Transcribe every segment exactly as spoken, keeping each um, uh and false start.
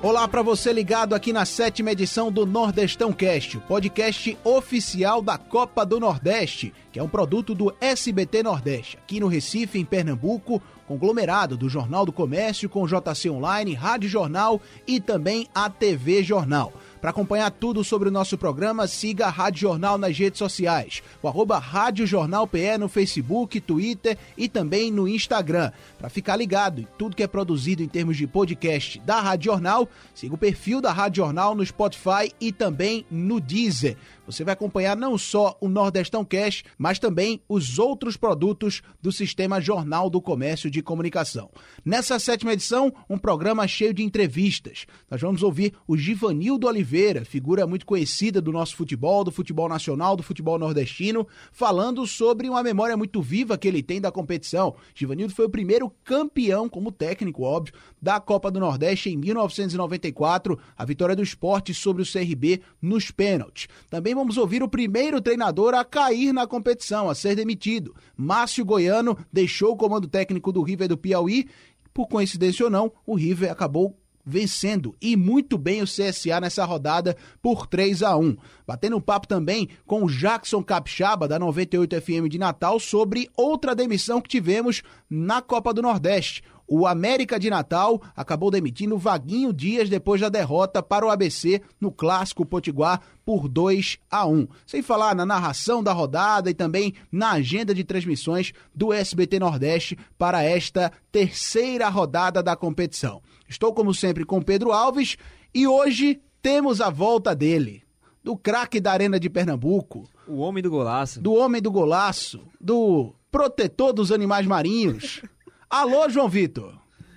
Olá para você ligado aqui na sétima edição do Nordestão Cast, o podcast oficial da Copa do Nordeste, que é um produto do S B T Nordeste, aqui no Recife, em Pernambuco, conglomerado do Jornal do Comércio com J C Online, Rádio Jornal e também a T V Jornal. Para acompanhar tudo sobre o nosso programa, siga a Rádio Jornal nas redes sociais, o arroba Rádio Jornal P E no Facebook, Twitter e também no Instagram. Para ficar ligado em tudo que é produzido em termos de podcast da Rádio Jornal, siga o perfil da Rádio Jornal no Spotify e também no Deezer. Você vai acompanhar não só o Nordestão Cast, mas também os outros produtos do Sistema Jornal do Comércio de Comunicação. Nessa sétima edição, um programa cheio de entrevistas. Nós vamos ouvir o Givanildo Oliveira, figura muito conhecida do nosso futebol, do futebol nacional, do futebol nordestino, falando sobre uma memória muito viva que ele tem da competição. Givanildo foi o primeiro campeão, como técnico, óbvio, da Copa do Nordeste em mil novecentos e noventa e quatro, a vitória do Sport sobre o C R B nos pênaltis. Também vamos ouvir o primeiro treinador a cair na competição, a ser demitido. Márcio Goiano deixou o comando técnico do River do Piauí. Por coincidência ou não, o River acabou vencendo e muito bem o C S A nessa rodada por três a um. Batendo um papo também com o Jackson Capixaba, da noventa e oito F M de Natal, sobre outra demissão que tivemos na Copa do Nordeste. O América de Natal acabou demitindo Vaguinho Dias depois da derrota para o A B C no Clássico Potiguar por dois a um. Sem falar na narração da rodada e também na agenda de transmissões do S B T Nordeste para esta terceira rodada da competição. Estou, como sempre, com Pedro Alves e hoje temos a volta dele, do craque da Arena de Pernambuco. O homem do golaço. Do homem do golaço, do protetor dos animais marinhos. Alô, João Vitor.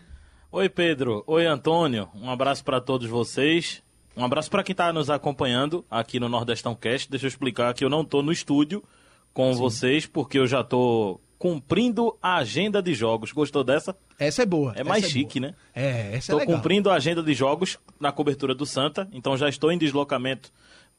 Oi, Pedro. Oi, Antônio. Um abraço para todos vocês. Um abraço para quem está nos acompanhando aqui no Nordestão Cast. Deixa eu explicar que eu não estou no estúdio com Sim. vocês, porque eu já estou cumprindo a agenda de jogos. Gostou dessa? Essa é boa. É mais é chique, boa. né? É, essa é legal. Estou cumprindo a agenda de jogos na cobertura do Santa, então já estou em deslocamento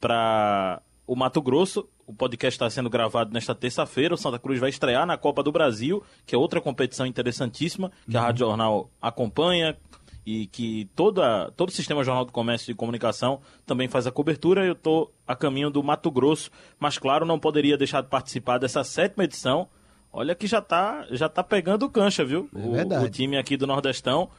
para o Mato Grosso. O podcast está sendo gravado nesta terça-feira. O Santa Cruz vai estrear na Copa do Brasil, que é outra competição interessantíssima, que uhum. a Rádio Jornal acompanha e que toda, todo o Sistema Jornal do Comércio e Comunicação também faz a cobertura. Eu estou a caminho do Mato Grosso, mas claro, não poderia deixar de participar dessa sétima edição. Olha que já está já tá pegando cancha, viu? É verdade. O, o time aqui do Nordestão.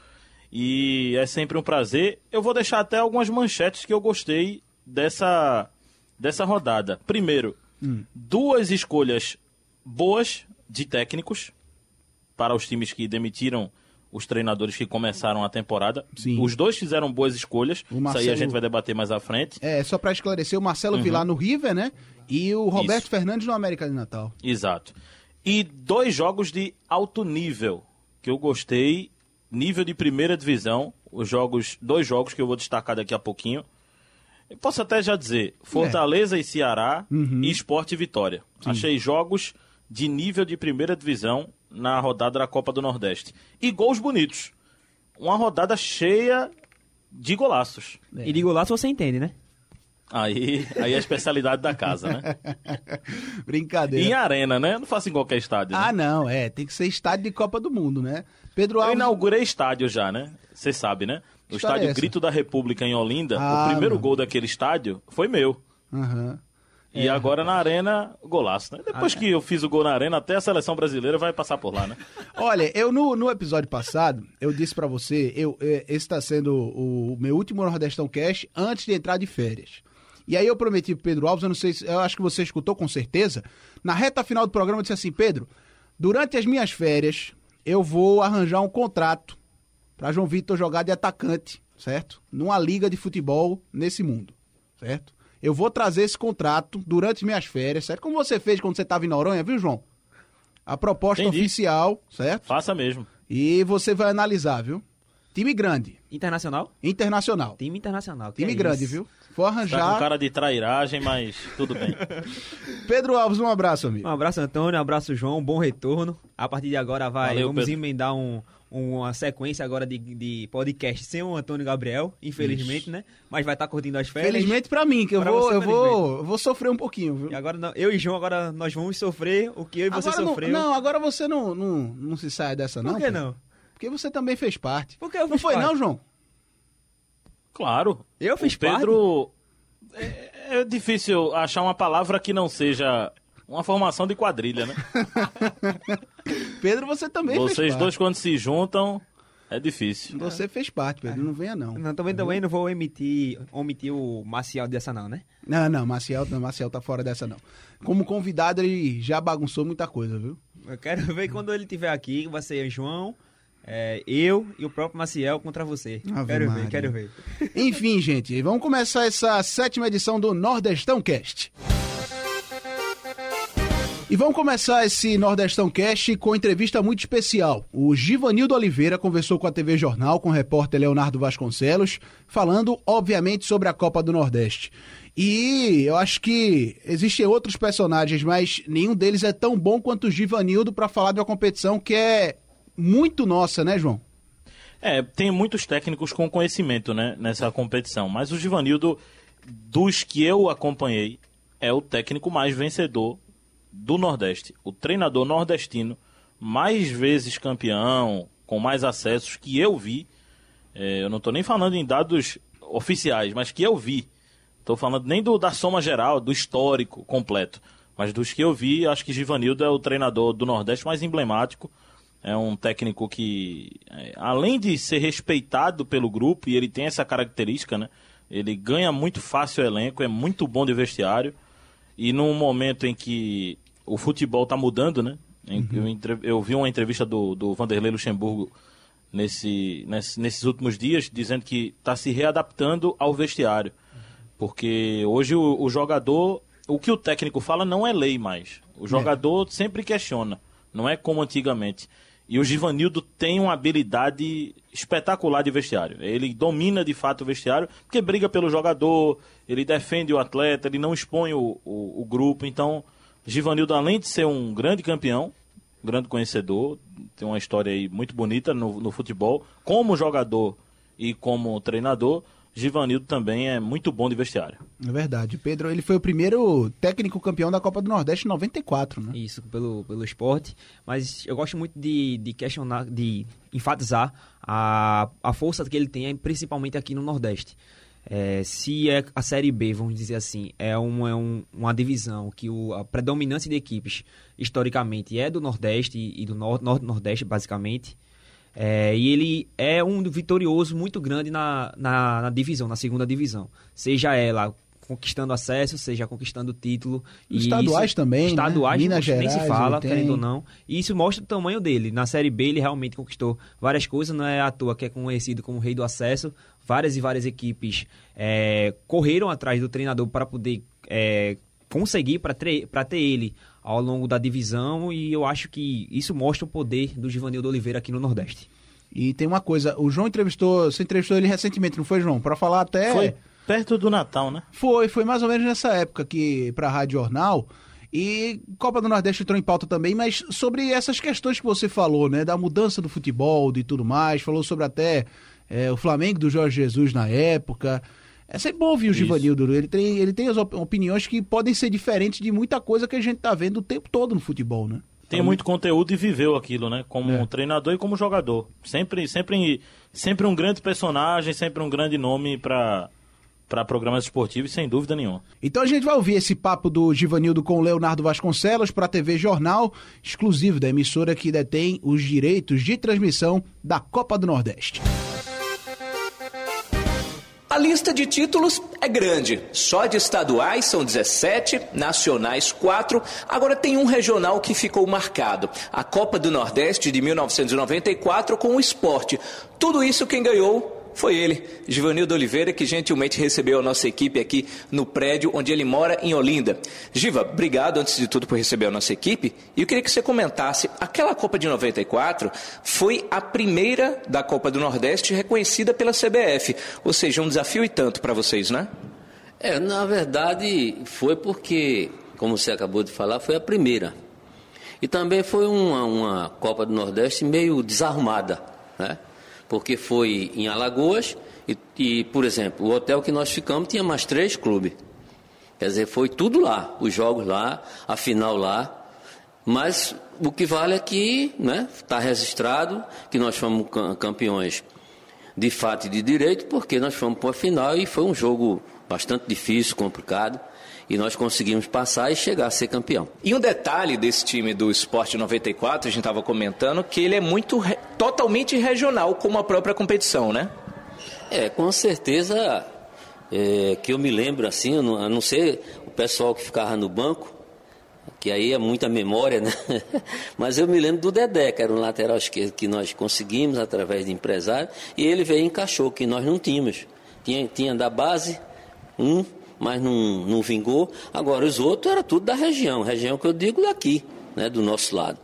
E é sempre um prazer. Eu vou deixar até algumas manchetes que eu gostei dessa... dessa rodada. Primeiro, hum. duas escolhas boas de técnicos para os times que demitiram os treinadores que começaram a temporada. Sim. Os dois fizeram boas escolhas. Marcelo... Isso aí a gente vai debater mais à frente. É, só para esclarecer, o Marcelo uhum. Vilar no River, né? E o Roberto Isso. Fernandes no América de Natal. Exato. E dois jogos de alto nível, que eu gostei, nível de primeira divisão, os jogos, dois jogos que eu vou destacar daqui a pouquinho. Eu posso até já dizer, Fortaleza é. e Ceará uhum. e Sport e Vitória. Sim. Achei jogos de nível de primeira divisão na rodada da Copa do Nordeste. E gols bonitos. Uma rodada cheia de golaços. É. E de golaço você entende, né? Aí, aí é a especialidade da casa, né? Brincadeira. E em arena, né? Não faço em qualquer estádio. Ah, né? não, é. Tem que ser estádio de Copa do Mundo, né? Pedro Alves... Eu inaugurei estádio já, né? Você sabe, né? O estádio é Grito da República em Olinda, ah, o primeiro não. gol daquele estádio foi meu. Uhum. E é. agora na Arena, golaço, né? Depois ah, que é. eu fiz o gol na Arena, até a seleção brasileira vai passar por lá, né? Olha, eu no, no episódio passado, eu disse pra você, eu, esse está sendo o, o meu último Nordestão Cast antes de entrar de férias. E aí eu prometi pro Pedro Alves, eu não sei, eu acho que você escutou com certeza, na reta final do programa eu disse assim, Pedro, durante as minhas férias, eu vou arranjar um contrato para João Vitor jogar de atacante, certo? Numa liga de futebol nesse mundo, certo? Eu vou trazer esse contrato durante minhas férias, certo? Como você fez quando você estava em Noronha, viu, João? A proposta Entendi. oficial, certo? Faça mesmo. E você vai analisar, viu? Time grande. Internacional? Internacional. Time internacional. Time é grande, isso? viu? Vou arranjar... Tá com cara de trairagem, mas tudo bem. Pedro Alves, um abraço, amigo. Um abraço, Antônio. Um abraço, João. Um bom retorno. A partir de agora vai, Valeu, vamos Pedro. emendar um, uma sequência agora de, de podcast sem o Antônio Gabriel, infelizmente, Isso. né? Mas vai estar curtindo as férias. Felizmente pra mim, que eu, vou, você, eu vou, eu vou sofrer um pouquinho, viu? E agora não, eu e João, agora nós vamos sofrer o que eu e agora você não, sofreu. Não, agora você não, não, não se sai dessa, não. Por que pô? não? Porque você também fez parte. Por que eu fiz Não foi parte? não, João? Claro. Eu fiz o Pedro... É, é difícil achar uma palavra que não seja uma formação de quadrilha, né? Pedro, você também Vocês fez parte. dois, quando se juntam, é difícil. Você é. fez parte, Pedro. É. Não venha, não. Não, também, também não vou emitir, omitir o Maciel dessa não, né? Não, não. Maciel, não, Maciel tá fora dessa, não. Como convidado, ele já bagunçou muita coisa, viu? Eu quero ver quando ele estiver aqui, vai ser João, é, eu e o próprio Maciel contra você. Ave quero Maria. ver, quero ver. Enfim, gente, vamos começar essa sétima edição do Nordestão Cast. E vamos começar esse Nordestão Cast com entrevista muito especial. O Givanildo Oliveira conversou com a T V Jornal, com o repórter Leonardo Vasconcelos, falando, obviamente, sobre a Copa do Nordeste. E eu acho que existem outros personagens, mas nenhum deles é tão bom quanto o Givanildo para falar de uma competição que é muito nossa, né, João? É, tem muitos técnicos com conhecimento, né, nessa competição, mas o Givanildo, dos que eu acompanhei, é o técnico mais vencedor do Nordeste, o treinador nordestino mais vezes campeão, com mais acessos que eu vi. É, eu não estou nem falando em dados oficiais, mas que eu vi. Estou falando nem do, da soma geral, do histórico completo, mas dos que eu vi, acho que Givanildo é o treinador do Nordeste mais emblemático. É um técnico que, é, além de ser respeitado pelo grupo, e ele tem essa característica, né? Ele ganha muito fácil o elenco, é muito bom de vestiário. E num momento em que o futebol está mudando, né? Uhum. Eu, entre... eu vi uma entrevista do, do Vanderlei Luxemburgo nesse, nesse, nesses últimos dias, dizendo que está se readaptando ao vestiário. Porque hoje o, o jogador, o que o técnico fala não é lei mais. O jogador é. sempre questiona, não é como antigamente. E o Givanildo tem uma habilidade espetacular de vestiário. Ele domina de fato o vestiário, porque briga pelo jogador, ele defende o atleta, ele não expõe o, o, o grupo. Então, Givanildo, além de ser um grande campeão, um grande conhecedor, tem uma história aí muito bonita no, no futebol, como jogador e como treinador, Givanildo também é muito bom de vestiário. É verdade. Pedro, ele foi o primeiro técnico campeão da Copa do Nordeste em noventa e quatro, né? Isso, pelo, pelo esporte. Mas eu gosto muito de, de questionar, de enfatizar a, a força que ele tem, principalmente aqui no Nordeste. É, se é a Série B, vamos dizer assim, é uma, é um, uma divisão que o, a predominância de equipes, historicamente, é do Nordeste e, e do Norte-Nordeste, basicamente. É, e ele é um vitorioso muito grande na, na, na divisão, na segunda divisão. Seja ela conquistando acesso, seja conquistando título. E estaduais isso, também, estaduais, né? Minas nem Gerais, se fala, tem... querendo ou não. E isso mostra o tamanho dele. Na Série B ele realmente conquistou várias coisas, não é à toa que é conhecido como o rei do acesso. Várias e várias equipes é, correram atrás do treinador para poder é, conseguir, para ter ele ao longo da divisão, e eu acho que isso mostra o poder do Givanildo Oliveira aqui no Nordeste. E tem uma coisa, o João entrevistou, você entrevistou ele recentemente, não foi, João? Para falar até... Foi perto do Natal, né? Foi, foi mais ou menos nessa época que para a Rádio Jornal, e Copa do Nordeste entrou em pauta também, mas sobre essas questões que você falou, né, da mudança do futebol e tudo mais, falou sobre até é, o Flamengo do Jorge Jesus na época. É sempre bom ouvir o Givanildo, ele tem, ele tem as opiniões que podem ser diferentes de muita coisa que a gente tá vendo o tempo todo no futebol, né? Tem muito conteúdo e viveu aquilo, né? Como é. treinador e como jogador. Sempre, sempre, sempre um grande personagem, sempre um grande nome para para programas esportivos, sem dúvida nenhuma. Então a gente vai ouvir esse papo do Givanildo com o Leonardo Vasconcelos para a T V Jornal, exclusivo da emissora que detém os direitos de transmissão da Copa do Nordeste. A lista de títulos é grande. Só de estaduais são dezessete, nacionais quatro. Agora tem um regional que ficou marcado. A Copa do Nordeste de mil novecentos e noventa e quatro com o Sport. Tudo isso quem ganhou foi ele, Givanildo Oliveira, que gentilmente recebeu a nossa equipe aqui no prédio onde ele mora, em Olinda. Giva, obrigado antes de tudo por receber a nossa equipe. E eu queria que você comentasse, aquela Copa de noventa e quatro foi a primeira da Copa do Nordeste reconhecida pela C B F. Ou seja, um desafio e tanto para vocês, né? É, na verdade foi porque, como você acabou de falar, foi a primeira. E também foi uma, uma Copa do Nordeste meio desarrumada, né? Porque foi em Alagoas e, e, por exemplo, o hotel que nós ficamos tinha mais três clubes. Quer dizer, foi tudo lá, os jogos lá, a final lá. Mas o que vale é que, né, está registrado que nós fomos campeões de fato e de direito, porque nós fomos para a final e foi um jogo bastante difícil, complicado, e nós conseguimos passar e chegar a ser campeão. E um detalhe desse time do Sport noventa e quatro, a gente estava comentando, que ele é muito, totalmente regional, como a própria competição, né? É, com certeza, é, que eu me lembro assim, a não, a não ser o pessoal que ficava no banco, que aí é muita memória, né? Mas eu me lembro do Dedé, que era um lateral esquerdo que nós conseguimos através de empresário, e ele veio e encaixou, que nós não tínhamos. Tinha, tinha da base, um, mas não, não vingou. Agora, os outros era tudo da região, região que eu digo daqui, né, do nosso lado.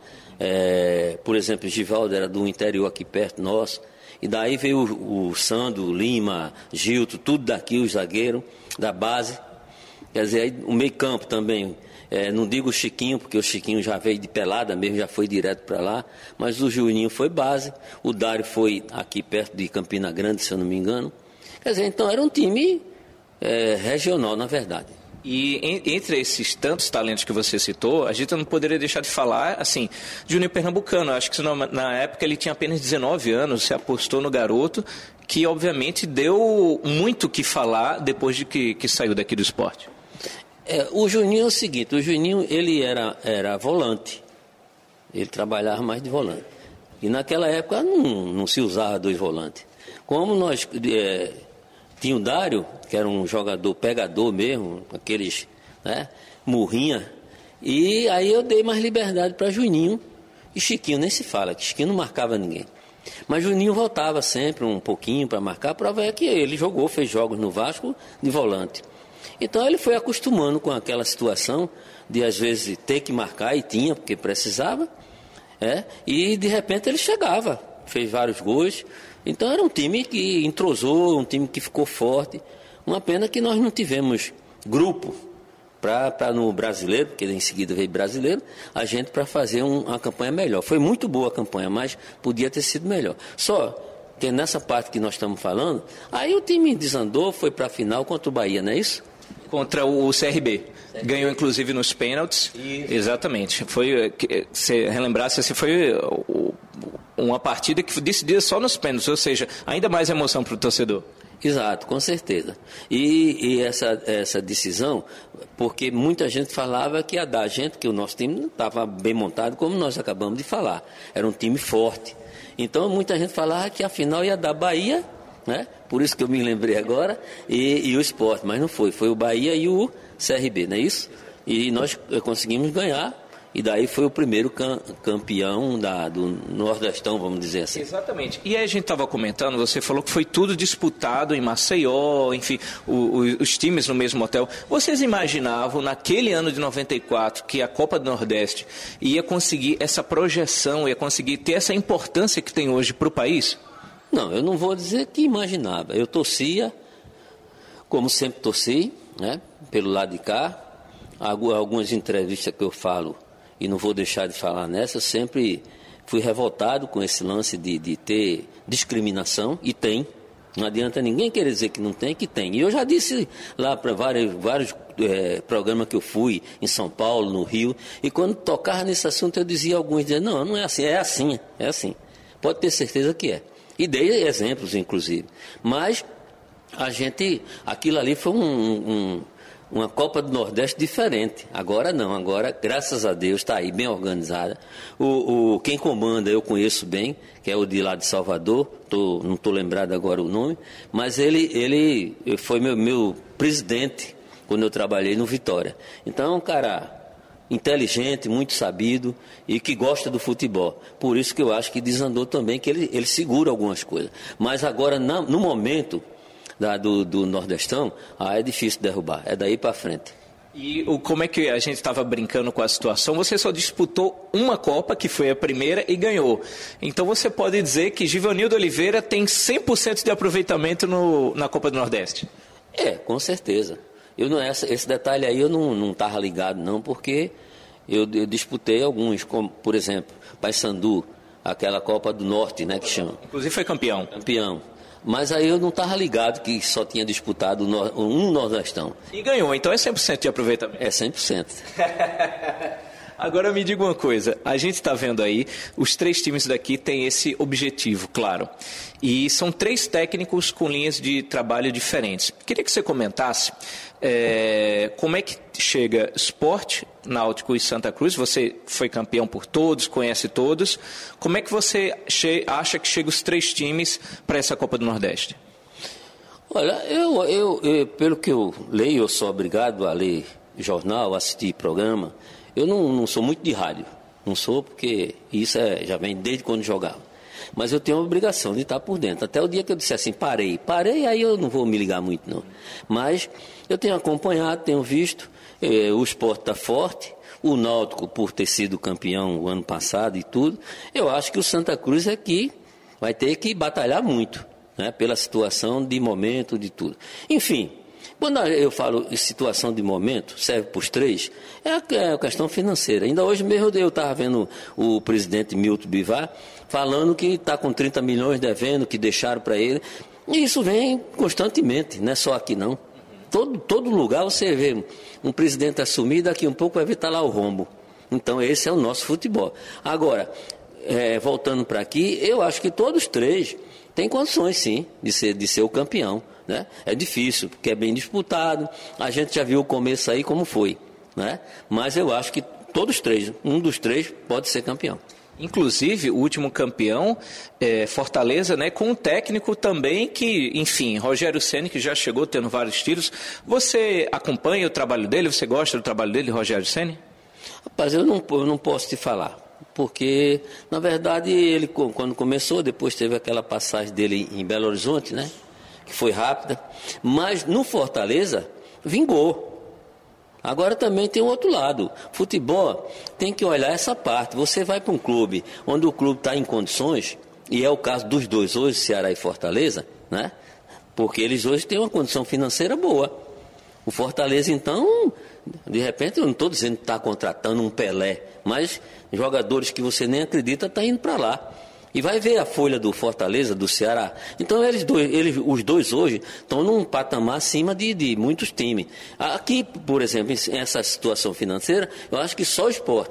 É, por exemplo, o Givaldo era do interior aqui perto nosso, e daí veio o, o Sandro, Lima, Gilto, tudo daqui, o zagueiro da base. Quer dizer, aí, o meio campo também. É, não digo o Chiquinho, porque o Chiquinho já veio de pelada mesmo, já foi direto para lá, mas o Juninho foi base, o Dário foi aqui perto de Campina Grande, se eu não me engano. Quer dizer, então era um time é, regional, na verdade. E em, entre esses tantos talentos que você citou, a gente não poderia deixar de falar, assim, Juninho Pernambucano. Acho que na, na época ele tinha apenas dezenove anos, se apostou no garoto, que obviamente deu muito o que falar depois de que, que saiu daqui do esporte. É, o Juninho é o seguinte, o Juninho ele era, era volante, ele trabalhava mais de volante. E naquela época não, não se usava dois volantes. Como nós é, tinha o Dário, que era um jogador pegador mesmo, aqueles, né, murrinha, e aí eu dei mais liberdade para Juninho, e Chiquinho nem se fala, que Chiquinho não marcava ninguém. Mas Juninho voltava sempre um pouquinho para marcar, a prova é que ele jogou, fez jogos no Vasco de volante. Então ele foi acostumando com aquela situação de às vezes ter que marcar, e tinha, porque precisava, é, e de repente ele chegava, fez vários gols. Então era um time que entrosou, um time que ficou forte. Uma pena que nós não tivemos grupo para no brasileiro, porque em seguida veio brasileiro, a gente para fazer um, uma campanha melhor. Foi muito boa a campanha, mas podia ter sido melhor. Só que nessa parte que nós estamos falando, aí o time desandou, foi para a final contra o Bahia, não é isso? Contra o C R B. Ganhou, inclusive, nos pênaltis. Isso. Exatamente. Foi, se relembrasse, assim, foi uma partida que foi decidida só nos pênaltis, ou seja, ainda mais emoção para o torcedor. Exato, com certeza. E, e essa, essa decisão, porque muita gente falava que ia dar a gente, que o nosso time não estava bem montado, como nós acabamos de falar. Era um time forte. Então, muita gente falava que a final ia dar Bahia, né? Por isso que eu me lembrei agora, e, e o Sport, mas não foi, foi o Bahia e o C R B, não é isso? E nós conseguimos ganhar, e daí foi o primeiro cam, campeão da, do Nordestão, vamos dizer assim. Exatamente. E aí a gente estava comentando, você falou que foi tudo disputado em Maceió, enfim, o, o, os times no mesmo hotel. Vocês imaginavam, naquele ano de noventa e quatro, que a Copa do Nordeste ia conseguir essa projeção, ia conseguir ter essa importância que tem hoje para o país? Não, eu não vou dizer que imaginava. Eu torcia, como sempre torci, né, pelo lado de cá. Algumas entrevistas que eu falo, e não vou deixar de falar nessa, eu sempre fui revoltado com esse lance de, de ter discriminação, e tem. Não adianta ninguém querer dizer que não tem, que tem. E eu já disse lá para vários, vários é, programas que eu fui, em São Paulo, no Rio, e quando tocava nesse assunto eu dizia a alguns, dizia, não, não é assim, é assim, é assim. Pode ter certeza que é. E dei exemplos, inclusive. Mas a gente, aquilo ali foi um, um, uma Copa do Nordeste diferente. Agora não, agora, graças a Deus, está aí bem organizada. O, o, quem comanda eu conheço bem, que é o de lá de Salvador, tô, não estou lembrado agora o nome, mas ele, ele foi meu, meu presidente quando eu trabalhei no Vitória. Então, cara, inteligente, muito sabido e que gosta do futebol. Por isso que eu acho que desandou também, que ele, ele segura algumas coisas. Mas agora, na, no momento da, do, do Nordestão, ah, é difícil derrubar, é daí para frente. E o, como é que a gente estava brincando com a situação? Você só disputou uma Copa, que foi a primeira, e ganhou. Então você pode dizer que Givanildo Oliveira tem cem por cento de aproveitamento no, na Copa do Nordeste? É, com certeza. Eu não, essa, esse detalhe aí eu não estava ligado, não, porque eu, eu disputei alguns, como, por exemplo, Paysandu, aquela Copa do Norte, né, que chama. Inclusive foi campeão. Campeão. Mas aí eu não estava ligado que só tinha disputado um Nordestão. E ganhou, então é cem por cento de aproveitamento. É cem por cento. Agora me diga uma coisa, a gente está vendo aí, os três times daqui têm esse objetivo, claro. E são três técnicos com linhas de trabalho diferentes. Queria que você comentasse é, como é que chega Sport, Náutico e Santa Cruz. Você foi campeão por todos, conhece todos. Como é que você acha que chegam os três times para essa Copa do Nordeste? Olha, eu, eu, eu, pelo que eu leio, eu sou obrigado a ler jornal, assistir programa. Eu não, não sou muito de rádio, não sou porque isso é, já vem desde quando jogava. Mas eu tenho a obrigação de estar por dentro. Até o dia que eu disser assim, parei, parei, aí eu não vou me ligar muito não. Mas eu tenho acompanhado, tenho visto, eh, o Sport está forte, o Náutico por ter sido campeão o ano passado e tudo. Eu acho que o Santa Cruz aqui vai ter que batalhar muito, né, pela situação de momento, de tudo. Enfim, quando eu falo em situação de momento, serve para os três, é a questão financeira. Ainda hoje mesmo eu estava vendo o presidente Milton Bivar falando que está com trinta milhões devendo, que deixaram para ele. E isso vem constantemente, não é só aqui não. Todo, todo lugar você vê um presidente assumir, daqui um pouco vai ver tá lá o rombo. Então esse é o nosso futebol. Agora, é, voltando para aqui, eu acho que todos três têm condições sim de ser, de ser o campeão. Né? É difícil, porque é bem disputado. A gente já viu o começo aí como foi. Né? Mas eu acho que todos três, um dos três pode ser campeão. Inclusive, o último campeão, é, Fortaleza, né, com um técnico também que, enfim, Rogério Ceni, que já chegou tendo vários títulos. Você acompanha o trabalho dele? Você gosta do trabalho dele, Rogério Ceni? Rapaz, eu não, eu não posso te falar. Porque, na verdade, ele quando começou, depois teve aquela passagem dele em Belo Horizonte, né? Que foi rápida, mas no Fortaleza vingou. Agora também tem o outro lado. Futebol tem que olhar essa parte. Você vai para um clube onde o clube está em condições, e é o caso dos dois hoje, Ceará e Fortaleza, né? Porque eles hoje têm uma condição financeira boa. O Fortaleza, então, de repente, eu não estou dizendo que está contratando um Pelé, mas jogadores que você nem acredita estão indo para lá. E vai ver a folha do Fortaleza, do Ceará. Então, eles dois, eles, os dois hoje estão num patamar acima de, de muitos times. Aqui, por exemplo, em essa situação financeira, eu acho que só o Sport.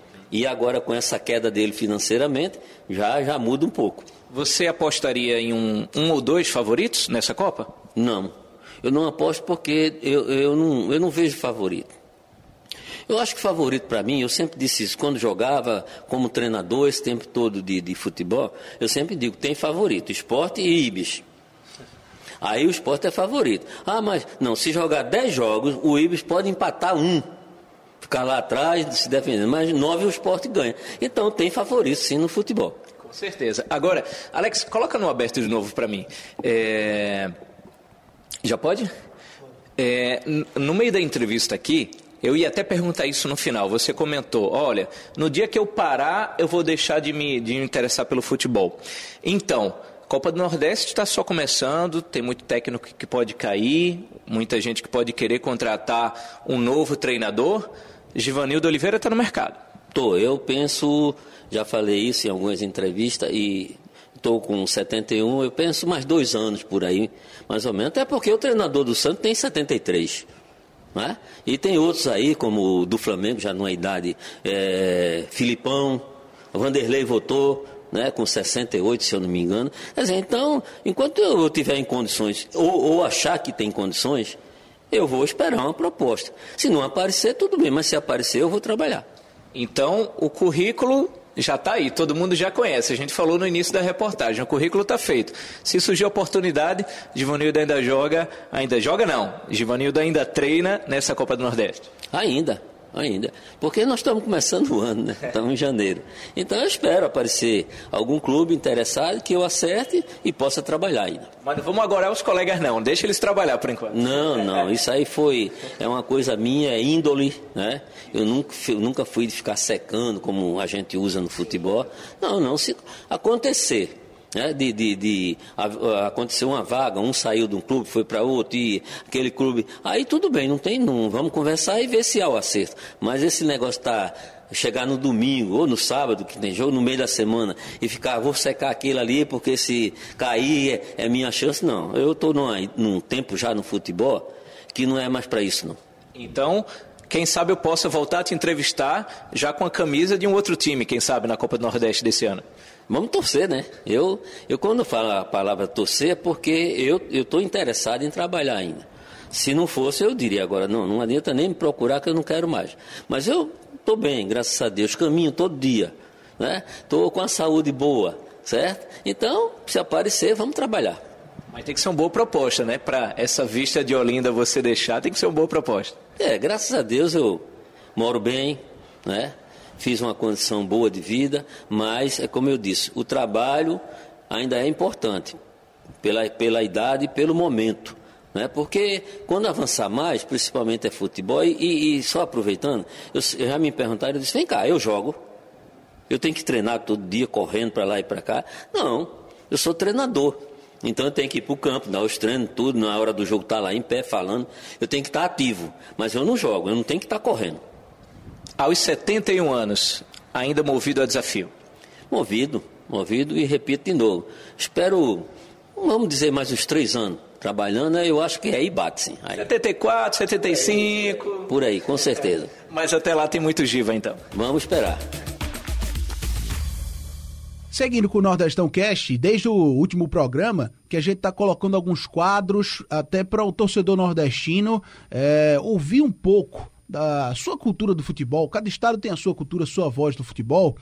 E agora, com essa queda dele financeiramente, já, já muda um pouco. Você apostaria em um, um ou dois favoritos nessa Copa? Não. Eu não aposto porque eu, eu, não, eu não vejo favorito. Eu acho que favorito para mim, eu sempre disse isso, quando jogava como treinador esse tempo todo de, de futebol, eu sempre digo, tem favorito, Sport e Ibis. Aí o Sport é favorito. Ah, mas não, se jogar dez jogos, o Ibis pode empatar um, ficar lá atrás, se defendendo, mas nove o Sport ganha. Então tem favorito sim no futebol. Com certeza. Agora, Alex, coloca no aberto de novo para mim. É... Já pode? É, no meio da entrevista aqui, eu ia até perguntar isso no final. Você comentou, olha, no dia que eu parar, eu vou deixar de me, de me interessar pelo futebol. Então, Copa do Nordeste está só começando, tem muito técnico que pode cair, muita gente que pode querer contratar um novo treinador. Givanildo Oliveira está no mercado. Tô, eu penso, já falei isso em algumas entrevistas e estou com setenta e um, eu penso mais dois anos por aí, mais ou menos, até porque o treinador do Santos tem setenta e três. Né? E tem outros aí, como o do Flamengo, já numa idade, é, Filipão, Vanderlei voltou, né, com sessenta e oito, se eu não me engano. Quer dizer, então, enquanto eu tiver em condições, ou, ou achar que tem condições, eu vou esperar uma proposta. Se não aparecer, tudo bem, mas se aparecer, eu vou trabalhar. Então, o currículo já está aí, todo mundo já conhece. A gente falou no início da reportagem, o currículo está feito. Se surgir a oportunidade, Givanildo ainda joga, ainda joga não, Givanildo ainda treina nessa Copa do Nordeste. Ainda, ainda. Porque nós estamos começando o ano, né? Estamos em janeiro. Então eu espero aparecer algum clube interessado que eu acerte e possa trabalhar ainda. Mas não vamos agora os colegas não, deixa eles trabalhar por enquanto. Não, não, isso aí foi, é uma coisa minha, é índole, né? Eu nunca, eu nunca fui de ficar secando como a gente usa no futebol. Não, não, se acontecer, né? De, de, de a, acontecer uma vaga, um saiu de um clube, foi para outro, e aquele clube, aí tudo bem, não tem, não, vamos conversar e ver se há o acerto. Mas esse negócio está... chegar no domingo ou no sábado, que tem jogo, no meio da semana, e ficar, vou secar aquele ali, porque se cair é, é minha chance, não. Eu estou num tempo já no futebol que não é mais para isso, não. Então, quem sabe eu possa voltar a te entrevistar já com a camisa de um outro time, quem sabe, na Copa do Nordeste desse ano. Vamos torcer, né? Eu, eu quando falo a palavra torcer é porque eu estou interessado em trabalhar ainda. Se não fosse, eu diria agora, não, não adianta nem me procurar que eu não quero mais. Mas eu estou bem, graças a Deus, caminho todo dia, né? Estou com a saúde boa, certo? Então, se aparecer, vamos trabalhar. Mas tem que ser uma boa proposta, né? Para essa vista de Olinda você deixar, tem que ser uma boa proposta. É, graças a Deus eu moro bem, né? Fiz uma condição boa de vida, mas, é como eu disse, o trabalho ainda é importante, pela, pela idade e pelo momento, né? Porque quando avançar mais, principalmente é futebol, e, e só aproveitando, eu, eu já me perguntaram, eu disse, vem cá, eu jogo, eu tenho que treinar todo dia, correndo para lá e para cá? Não, eu sou treinador, então eu tenho que ir para o campo, dar os treinos, tudo, na hora do jogo estar lá em pé falando, eu tenho que estar ativo, mas eu não jogo, eu não tenho que estar correndo. Aos setenta e um anos, ainda movido a desafio? Movido, movido e repito de novo. Espero, vamos dizer, mais uns três anos trabalhando, eu acho que aí bate, sim. Aí. setenta e quatro, setenta e cinco... Por aí, com certeza. Mas até lá tem muito Giva, então. Vamos esperar. Seguindo com o Nordestão Cast, desde o último programa, que a gente está colocando alguns quadros até para o torcedor nordestino é, ouvir um pouco da sua cultura do futebol. Cada estado tem a sua cultura, a sua voz do futebol.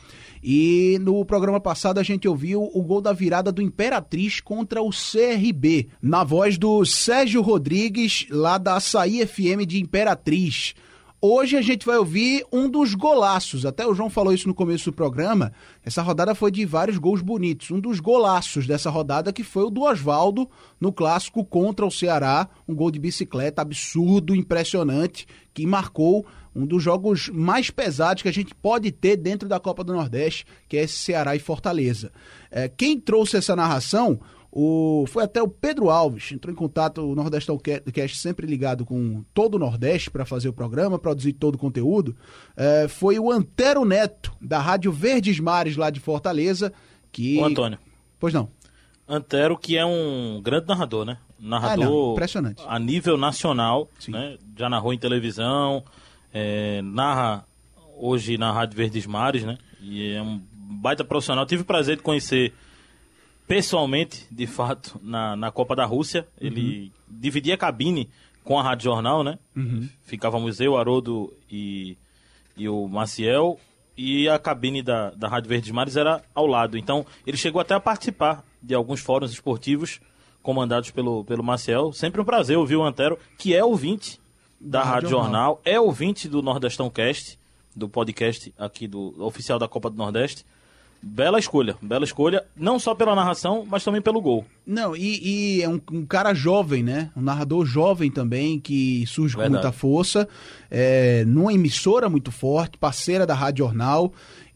E no programa passado a gente ouviu o gol da virada do Imperatriz contra o C R B, na voz do Sérgio Rodrigues, lá da Açaí F M de Imperatriz. Hoje a gente vai ouvir um dos golaços, até o João falou isso no começo do programa, essa rodada foi de vários gols bonitos, um dos golaços dessa rodada que foi o do Osvaldo no clássico contra o Ceará, um gol de bicicleta absurdo, impressionante, que marcou um dos jogos mais pesados que a gente pode ter dentro da Copa do Nordeste, que é esse Ceará e Fortaleza. É, quem trouxe essa narração... O, foi até o Pedro Alves, entrou em contato, o Nordestão Cast sempre ligado com todo o Nordeste para fazer o programa, produzir todo o conteúdo, é, foi o Antero Neto, da Rádio Verdes Mares lá de Fortaleza, que... O Antônio. Pois não. Antero, que é um grande narrador, né? Narrador ah, não, impressionante. A nível nacional, Sim. né? Já narrou em televisão, é, narra hoje na Rádio Verdes Mares, né? E é um baita profissional. Tive o prazer de conhecer pessoalmente, de fato, na, na Copa da Rússia. Uhum. Ele dividia a cabine com a Rádio Jornal, né? Uhum. Ficávamos eu, o Haroldo e, e o Maciel, e a cabine da, da Rádio Verdes Mares era ao lado. Então, ele chegou até a participar de alguns fóruns esportivos comandados pelo, pelo Maciel. Sempre um prazer ouvir o Antero, que é ouvinte da, da Rádio Jornal, Jornal, é ouvinte do Nordestão Cast, do podcast aqui do oficial da Copa do Nordeste. Bela escolha, bela escolha, não só pela narração, mas também pelo gol. Não, e, e é um, um cara jovem, né? Um narrador jovem também, que surge Verdade. com muita força, é, numa emissora muito forte, parceira da Rádio Jornal,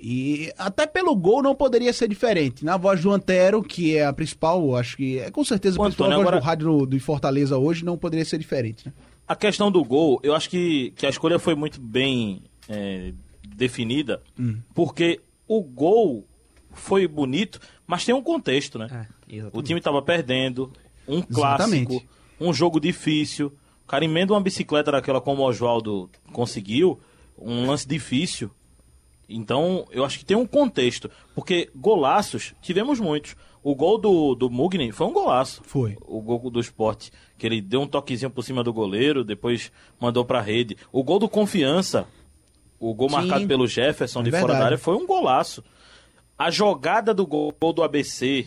e até pelo gol não poderia ser diferente. Na voz do Antero, que é a principal, acho que é com certeza a principal voz agora... do rádio do, do Fortaleza hoje, não poderia ser diferente, né? A questão do gol, eu acho que, que a escolha foi muito bem é, definida, hum. porque o gol foi bonito, mas tem um contexto, né? É, o time estava perdendo, um clássico, exatamente. Um jogo difícil, o cara emenda uma bicicleta daquela como o Osvaldo conseguiu, um lance difícil. Então, eu acho que tem um contexto, porque golaços, tivemos muitos. O gol do, do Mugni foi um golaço. Foi. O gol do Sport, que ele deu um toquezinho por cima do goleiro, depois mandou pra rede. O gol do Confiança, o gol Sim, marcado pelo Jefferson é de verdade. Fora da área, foi um golaço. A jogada do gol do A B C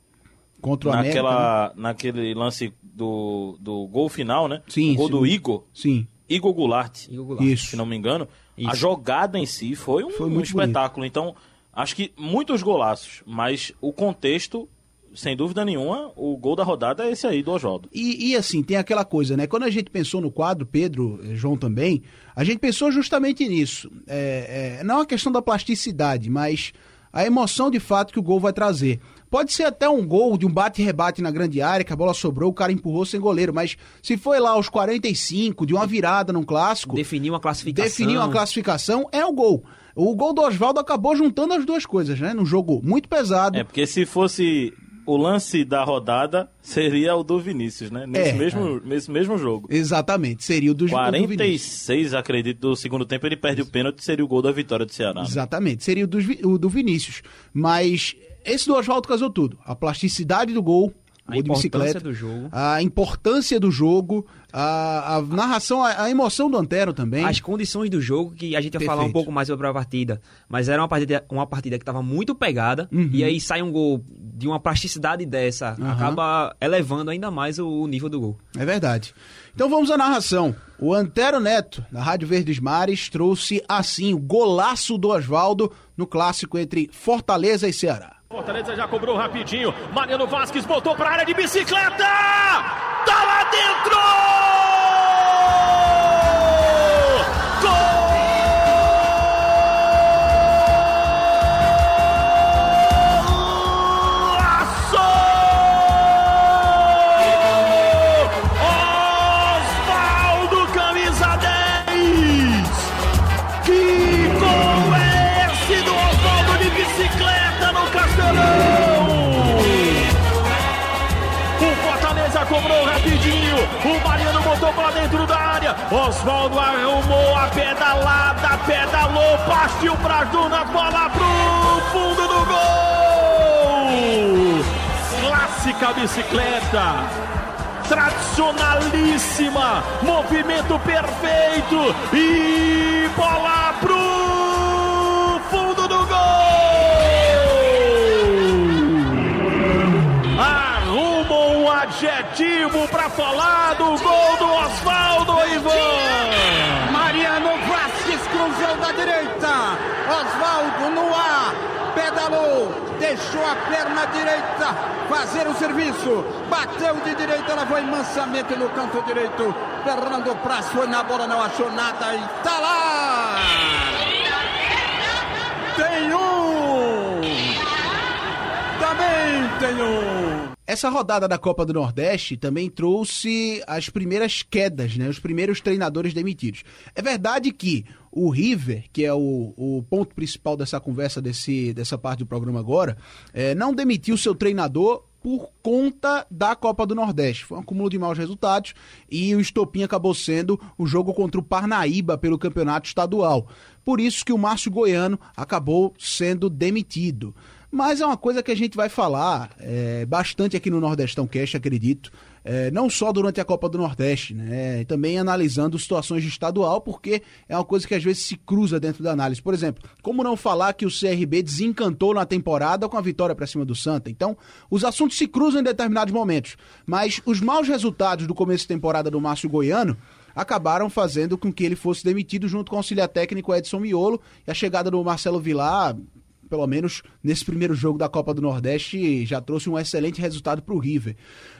contra o naquela, América, né? naquele lance do, do gol final, né? Sim, o gol sim. do Igor. Sim. Igor Goulart, Igor Goulart. Isso. se não me engano. Isso. A jogada em si foi um, foi um espetáculo. Bonito. Então, acho que muitos golaços, mas o contexto, sem dúvida nenhuma, o gol da rodada é esse aí do Osvaldo. E, e assim, tem aquela coisa, né? Quando a gente pensou no quadro, Pedro, João também, a gente pensou justamente nisso. É, é, não a questão da plasticidade, mas a emoção de fato que o gol vai trazer. Pode ser até um gol de um bate-rebate na grande área, que a bola sobrou, o cara empurrou sem goleiro, mas se foi lá aos quarenta e cinco, de uma virada num clássico... Definir uma classificação. Definir uma classificação é o gol. O gol do Osvaldo acabou juntando as duas coisas, né? Num jogo muito pesado. É, porque se fosse o lance da rodada seria o do Vinícius, né? Nesse, é, mesmo, é. nesse mesmo jogo. Exatamente, seria o do, quarenta e seis, do Vinícius. acredito, do segundo tempo ele perde o pênalti, seria o gol da vitória do Ceará. Né? Exatamente, seria o do, o do Vinícius. Mas esse do Oswaldo casou tudo. A plasticidade do gol, a importância do jogo, a importância do jogo, a, a narração, a, a emoção do Antero também. As condições do jogo, que a gente vai Perfeito. falar um pouco mais sobre a partida, mas era uma partida, uma partida que estava muito pegada, uhum. e aí sai um gol de uma plasticidade dessa, uhum. acaba elevando ainda mais o, o nível do gol. É verdade. Então vamos à narração. O Antero Neto, da Rádio Verdes Mares, trouxe assim o golaço do Oswaldo no clássico entre Fortaleza e Ceará. Fortaleza já cobrou rapidinho. Mariano Vasquez botou para a área de bicicleta. Tá lá dentro! Gol! Oswaldo, camisa dez! Que gol é esse do Oswaldo de bicicleta no Castelão? O Fortaleza cobrou rapidinho, o Mariano botou pra dentro da área, Oswaldo arrumou a pedalada, pedalou, partiu pras dunas, bola pro fundo do gol! Clássica bicicleta, tradicionalíssima, movimento perfeito e bola pro fundo do gol! Adjetivo para falar do gol do Oswaldo, Ivan. Mariano Vasquez cruzou da direita, Oswaldo no ar, pedalou, deixou a perna direita fazer o serviço, bateu de direita, ela foi mansamente no canto direito, Fernando Praz foi na bola, não achou nada e tá lá! Tem um! Também tem um! Essa rodada da Copa do Nordeste também trouxe as primeiras quedas, né? Os primeiros treinadores demitidos. É verdade que o River, que é o, o ponto principal dessa conversa, desse, dessa parte do programa agora, é, não demitiu seu treinador por conta da Copa do Nordeste. Foi um acúmulo de maus resultados e o estopim acabou sendo o jogo contra o Parnaíba pelo campeonato estadual. Por isso que o Márcio Goiano acabou sendo demitido. Mas é uma coisa que a gente vai falar é, bastante aqui no Nordestão Cast, acredito, é, não só durante a Copa do Nordeste, né, também analisando situações de estadual, porque é uma coisa que às vezes se cruza dentro da análise. Por exemplo, como não falar que o C R B desencantou na temporada com a vitória para cima do Santa? Então, os assuntos se cruzam em determinados momentos, mas os maus resultados do começo de temporada do Márcio Goiano acabaram fazendo com que ele fosse demitido junto com o auxiliar técnico Edson Miolo, e a chegada do Marcelo Vilar, pelo menos nesse primeiro jogo da Copa do Nordeste, já trouxe um excelente resultado para o River.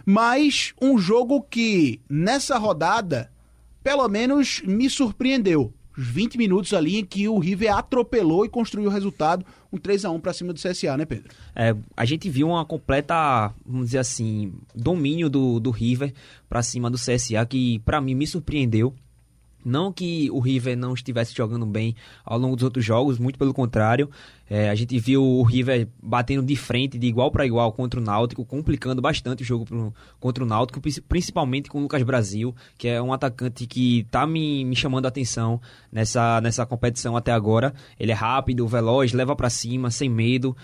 Mas um jogo que, nessa rodada, pelo menos me surpreendeu. Os vinte minutos ali em que o River atropelou e construiu o resultado, um três a um para cima do C S A, né, Pedro? É, a gente viu uma completa, vamos dizer assim, domínio do, do River para cima do C S A, que para mim me surpreendeu. Não que o River não estivesse jogando bem ao longo dos outros jogos, muito pelo contrário. É, a gente viu o River batendo de frente, de igual para igual contra o Náutico, complicando bastante o jogo pro, contra o Náutico, principalmente com o Lucas Brasil, que é um atacante que está me, me chamando a atenção nessa, nessa competição até agora. Ele é rápido, veloz, leva para cima, sem medo,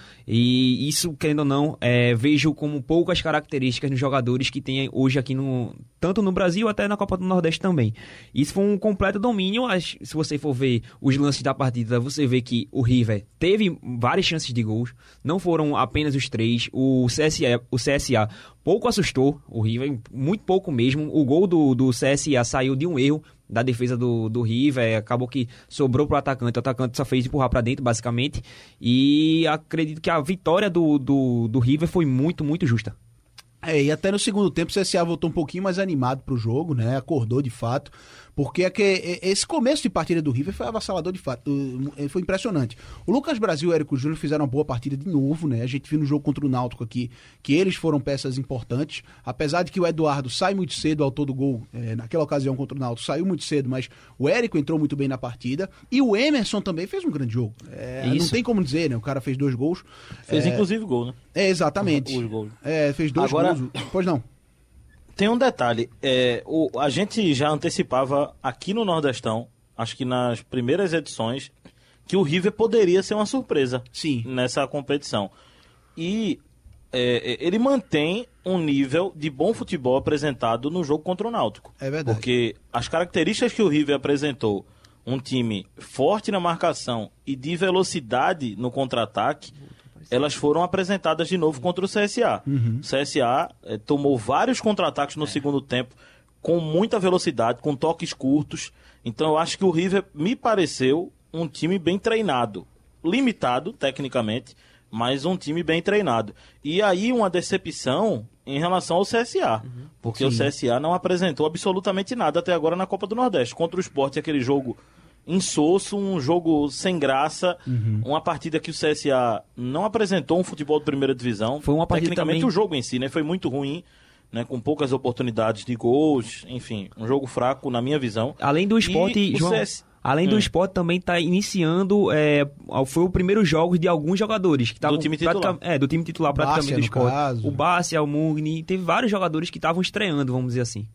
e isso, querendo ou não, é, vejo como poucas características nos jogadores que tem hoje aqui, no, tanto no Brasil até na Copa do Nordeste também. Isso foi um completo domínio. Se você for ver os lances da partida, você vê que o River teve várias chances de gols, não foram apenas os três. O C S A, o C S A pouco assustou o River, muito pouco mesmo. O gol do, do C S A saiu de um erro da defesa do, do River, acabou que sobrou pro atacante, o atacante só fez empurrar para dentro basicamente, e acredito que a vitória do, do, do River foi muito, muito justa. É, e até no segundo tempo o C S A voltou um pouquinho mais animado pro jogo, né? Acordou de fato, porque é que esse começo de partida do River foi avassalador de fato, foi impressionante. O Lucas Brasil e o Érico Júnior fizeram uma boa partida de novo, né? A gente viu no jogo contra o Náutico aqui que eles foram peças importantes, apesar de que o Eduardo sai muito cedo ao todo gol, é, naquela ocasião contra o Náutico saiu muito cedo, mas o Érico entrou muito bem na partida, e o Emerson também fez um grande jogo. É, não tem como dizer, né? O cara fez dois gols. Fez é, inclusive gol, né? É, exatamente. Os gols. É, fez dois Agora, gols. Pois não. Tem um detalhe. É, o, a gente já antecipava aqui no Nordestão, acho que nas primeiras edições, que o River poderia ser uma surpresa. Sim. Nessa competição. E é, ele mantém um nível de bom futebol apresentado no jogo contra o Náutico. É verdade. Porque as características que o River apresentou, um time forte na marcação e de velocidade no contra-ataque, elas foram apresentadas de novo contra o C S A. Uhum. O C S A eh, tomou vários contra-ataques no é. segundo tempo, com muita velocidade, com toques curtos. Então eu acho que o River me pareceu um time bem treinado. Limitado, tecnicamente, mas um time bem treinado. E aí uma decepção em relação ao C S A. Uhum. Porque Sim. o C S A não apresentou absolutamente nada até agora na Copa do Nordeste. Contra o Sport, aquele jogo insosso, um jogo sem graça, uhum. uma partida que o C S A não apresentou um futebol de primeira divisão. Foi uma partida Tecnicamente também... o jogo em si, né, foi muito ruim, né, com poucas oportunidades de gols, enfim, um jogo fraco na minha visão. Além do Sport, João, C S... além hum. do Sport também está iniciando, é, foi o primeiro jogo de alguns jogadores que estavam do time titular, é, do time titular praticamente do Sport. Caso. O Bárcia, o Mugni, teve vários jogadores que estavam estreando, vamos dizer assim.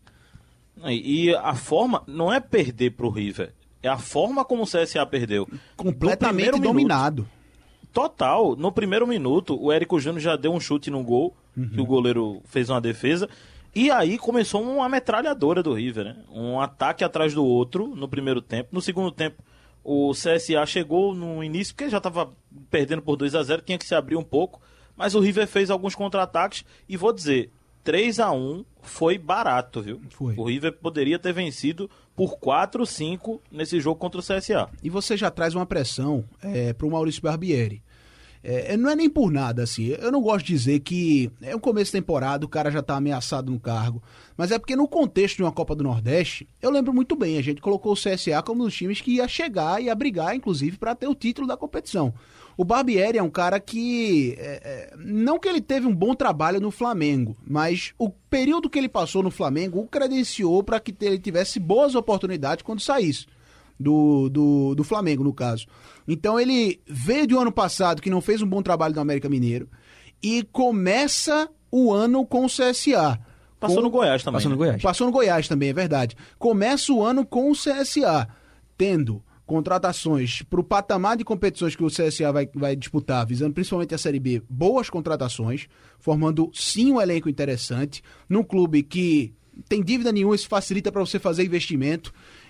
E a forma não é perder para o River. É a forma como o C S A perdeu. Completamente dominado. Minuto, total. No primeiro minuto, o Érico Júnior já deu um chute no gol, uhum. que o goleiro fez uma defesa. E aí começou uma metralhadora do River, né? Um ataque atrás do outro no primeiro tempo. No segundo tempo, o C S A chegou no início, porque já estava perdendo por dois a zero, tinha que se abrir um pouco. Mas o River fez alguns contra-ataques e vou dizer, três a um foi barato, viu? Foi. O River poderia ter vencido por quatro a cinco nesse jogo contra o C S A. E você já traz uma pressão é, para o Maurício Barbieri. É, não é nem por nada, assim. Eu não gosto de dizer que é um começo de temporada, o cara já tá ameaçado no cargo. Mas é porque no contexto de uma Copa do Nordeste, eu lembro muito bem, a gente colocou o C S A como um dos times que ia chegar e ia brigar, inclusive, para ter o título da competição. O Barbieri é um cara que, é, é, não que ele teve um bom trabalho no Flamengo, mas o período que ele passou no Flamengo o credenciou para que ele tivesse boas oportunidades quando saísse do, do, do Flamengo, no caso. Então ele veio de um ano passado que não fez um bom trabalho no América Mineiro e começa o ano com o C S A. Passou com... no Goiás também. Passou no né? Goiás. Passou no Goiás também, é verdade. Começa o ano com o C S A, tendo contratações para o patamar de competições que o C S A vai, vai disputar, visando principalmente a Série B, boas contratações, formando sim um elenco interessante, num clube que tem dívida nenhuma, isso facilita para você fazer investimento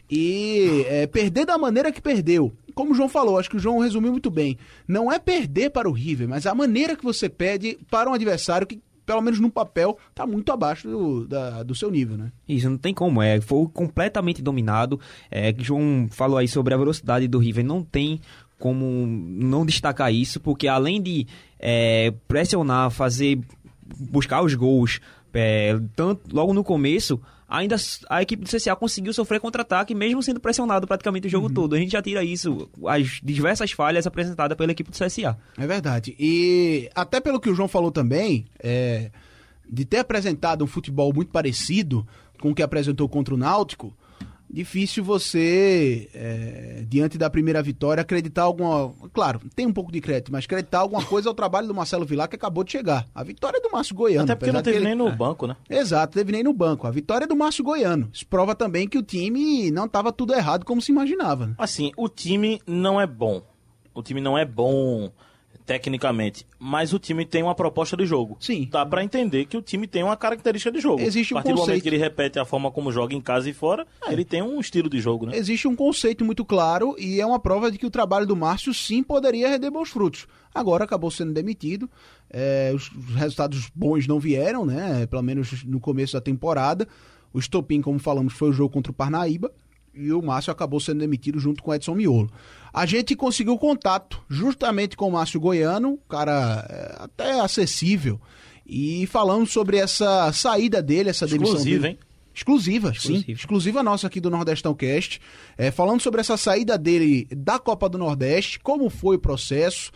e é, perder da maneira que perdeu. Como o João falou, acho que o João resumiu muito bem, não é perder para o River, mas a maneira que você perde para um adversário que, pelo menos no papel, está muito abaixo do, da, do seu nível, né? Isso, não tem como, é, foi completamente dominado. É, João falou aí sobre a velocidade do River, não tem como não destacar isso, porque além de é, pressionar, fazer, buscar os gols, é, tanto, logo no começo, ainda a equipe do C S A conseguiu sofrer contra-ataque, mesmo sendo pressionado praticamente o jogo uhum. todo. A gente já tira isso, as diversas falhas apresentadas pela equipe do C S A. É verdade. E até pelo que o João falou também, é, de ter apresentado um futebol muito parecido com o que apresentou contra o Náutico, difícil você, é, diante da primeira vitória, acreditar alguma... Claro, tem um pouco de crédito, mas acreditar alguma coisa ao trabalho do Marcelo Vilar, que acabou de chegar. A vitória é do Márcio Goiano. Até porque não teve ele... nem no é. banco, né? Exato, teve nem no banco. A vitória é do Márcio Goiano. Isso prova também que o time não estava tudo errado como se imaginava. Né? Assim, o time não é bom. O time não é bom tecnicamente, mas o time tem uma proposta de jogo. Sim. Dá pra entender que o time tem uma característica de jogo. Existe um a partir conceito. do momento que ele repete a forma como joga em casa e fora, é. ele tem um estilo de jogo, né? Existe um conceito muito claro e é uma prova de que o trabalho do Márcio sim poderia render bons frutos. Agora acabou sendo demitido, é, os resultados bons não vieram, né? Pelo menos no começo da temporada. O estopim, como falamos, foi o jogo contra o Parnaíba. E o Márcio acabou sendo demitido junto com o Edson Miolo. A gente conseguiu contato justamente com o Márcio Goiano, cara é, até acessível, e falando sobre essa saída dele, essa demissão Exclusiva, dele. hein? Exclusiva, Exclusiva. sim. Exclusiva nossa aqui do Nordestão Cast. É, falando sobre essa saída dele da Copa do Nordeste, como foi o processo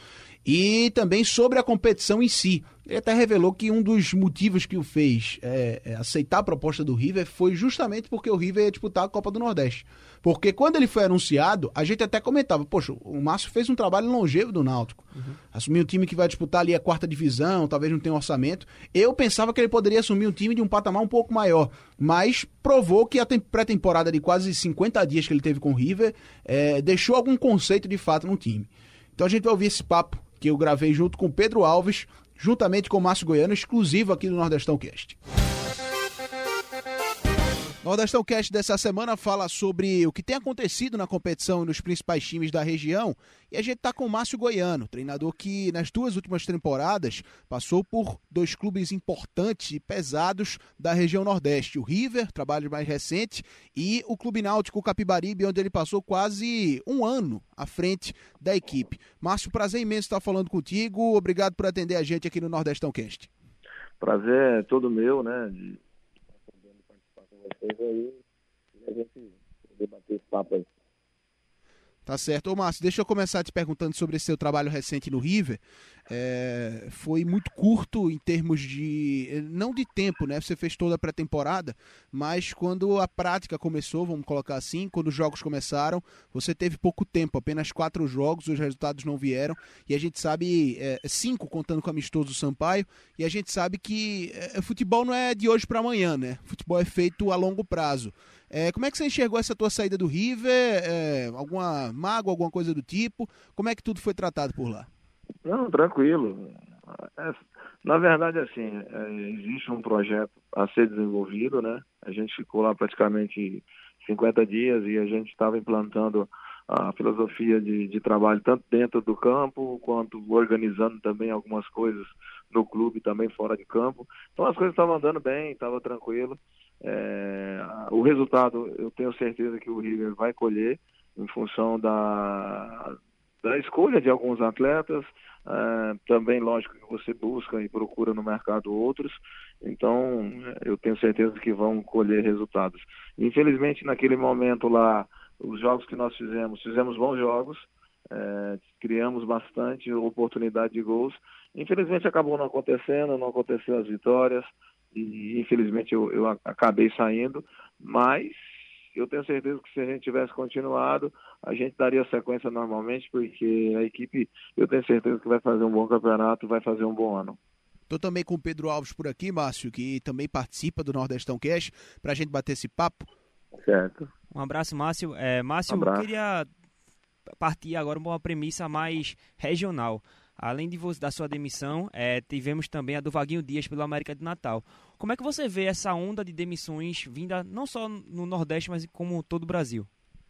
e também sobre a competição em si. Ele até revelou que um dos motivos que o fez é, é, aceitar a proposta do River foi justamente porque o River ia disputar a Copa do Nordeste. Porque quando ele foi anunciado, a gente até comentava, poxa, o Márcio fez um trabalho longevo do Náutico. Uhum. Assumiu um time que vai disputar ali a quarta divisão, talvez não tenha orçamento. Eu pensava que ele poderia assumir um time de um patamar um pouco maior, mas provou que a pré-temporada de quase cinquenta dias que ele teve com o River é, deixou algum conceito de fato no time. Então a gente vai ouvir esse papo que eu gravei junto com o Pedro Alves, juntamente com o Márcio Goiano, exclusivo aqui do Nordestão Cast. O Nordestão Cast dessa semana fala sobre o que tem acontecido na competição e nos principais times da região, e a gente está com o Márcio Goiano, treinador que nas duas últimas temporadas passou por dois clubes importantes e pesados da região Nordeste, o River, trabalho mais recente, e o Clube Náutico Capibaribe, onde ele passou quase um ano à frente da equipe. Márcio, prazer imenso estar falando contigo, obrigado por atender a gente aqui no Nordestão Cast. Prazer é todo meu, né, de vocês aí, e a gente debater esse papo aí. Tá certo. Ô Márcio, deixa eu começar te perguntando sobre esse seu trabalho recente no River. É, foi muito curto em termos de, não de tempo, né? Você fez toda a pré-temporada, mas quando a prática começou, vamos colocar assim, quando os jogos começaram, você teve pouco tempo, apenas quatro jogos, os resultados não vieram, e a gente sabe, é, cinco contando com o amistoso do Sampaio, e a gente sabe que é, futebol não é de hoje para amanhã, né? Futebol é feito a longo prazo. É, como é que você enxergou essa tua saída do River? É, alguma mágoa, alguma coisa do tipo? Como é que tudo foi tratado por lá? Não, tranquilo. É, na verdade, assim, é, existe um projeto a ser desenvolvido, né? A gente ficou lá praticamente cinquenta dias e a gente estava implantando a filosofia de, de trabalho tanto dentro do campo quanto organizando também algumas coisas no clube, também fora de campo. Então as coisas estavam andando bem, estava tranquilo. É, o resultado eu tenho certeza que o River vai colher em função da, da escolha de alguns atletas, é, também lógico que você busca e procura no mercado outros, então eu tenho certeza que vão colher resultados. Infelizmente naquele momento lá, os jogos que nós fizemos, fizemos bons jogos, é, criamos bastante oportunidade de gols, infelizmente acabou não acontecendo, não aconteceu as vitórias, e infelizmente eu, eu acabei saindo, mas eu tenho certeza que se a gente tivesse continuado, a gente daria sequência normalmente, porque a equipe, eu tenho certeza que vai fazer um bom campeonato, vai fazer um bom ano. Estou também com o Pedro Alves por aqui, Márcio, que também participa do Nordestão Cast, para a gente bater esse papo. Certo. Um abraço, Márcio. É, Márcio, um eu queria partir agora uma premissa mais regional. Além de você, da sua demissão, é, tivemos também a do Vaguinho Dias pelo América de Natal. Como é que você vê essa onda de demissões vinda não só no Nordeste, mas como todo o Brasil?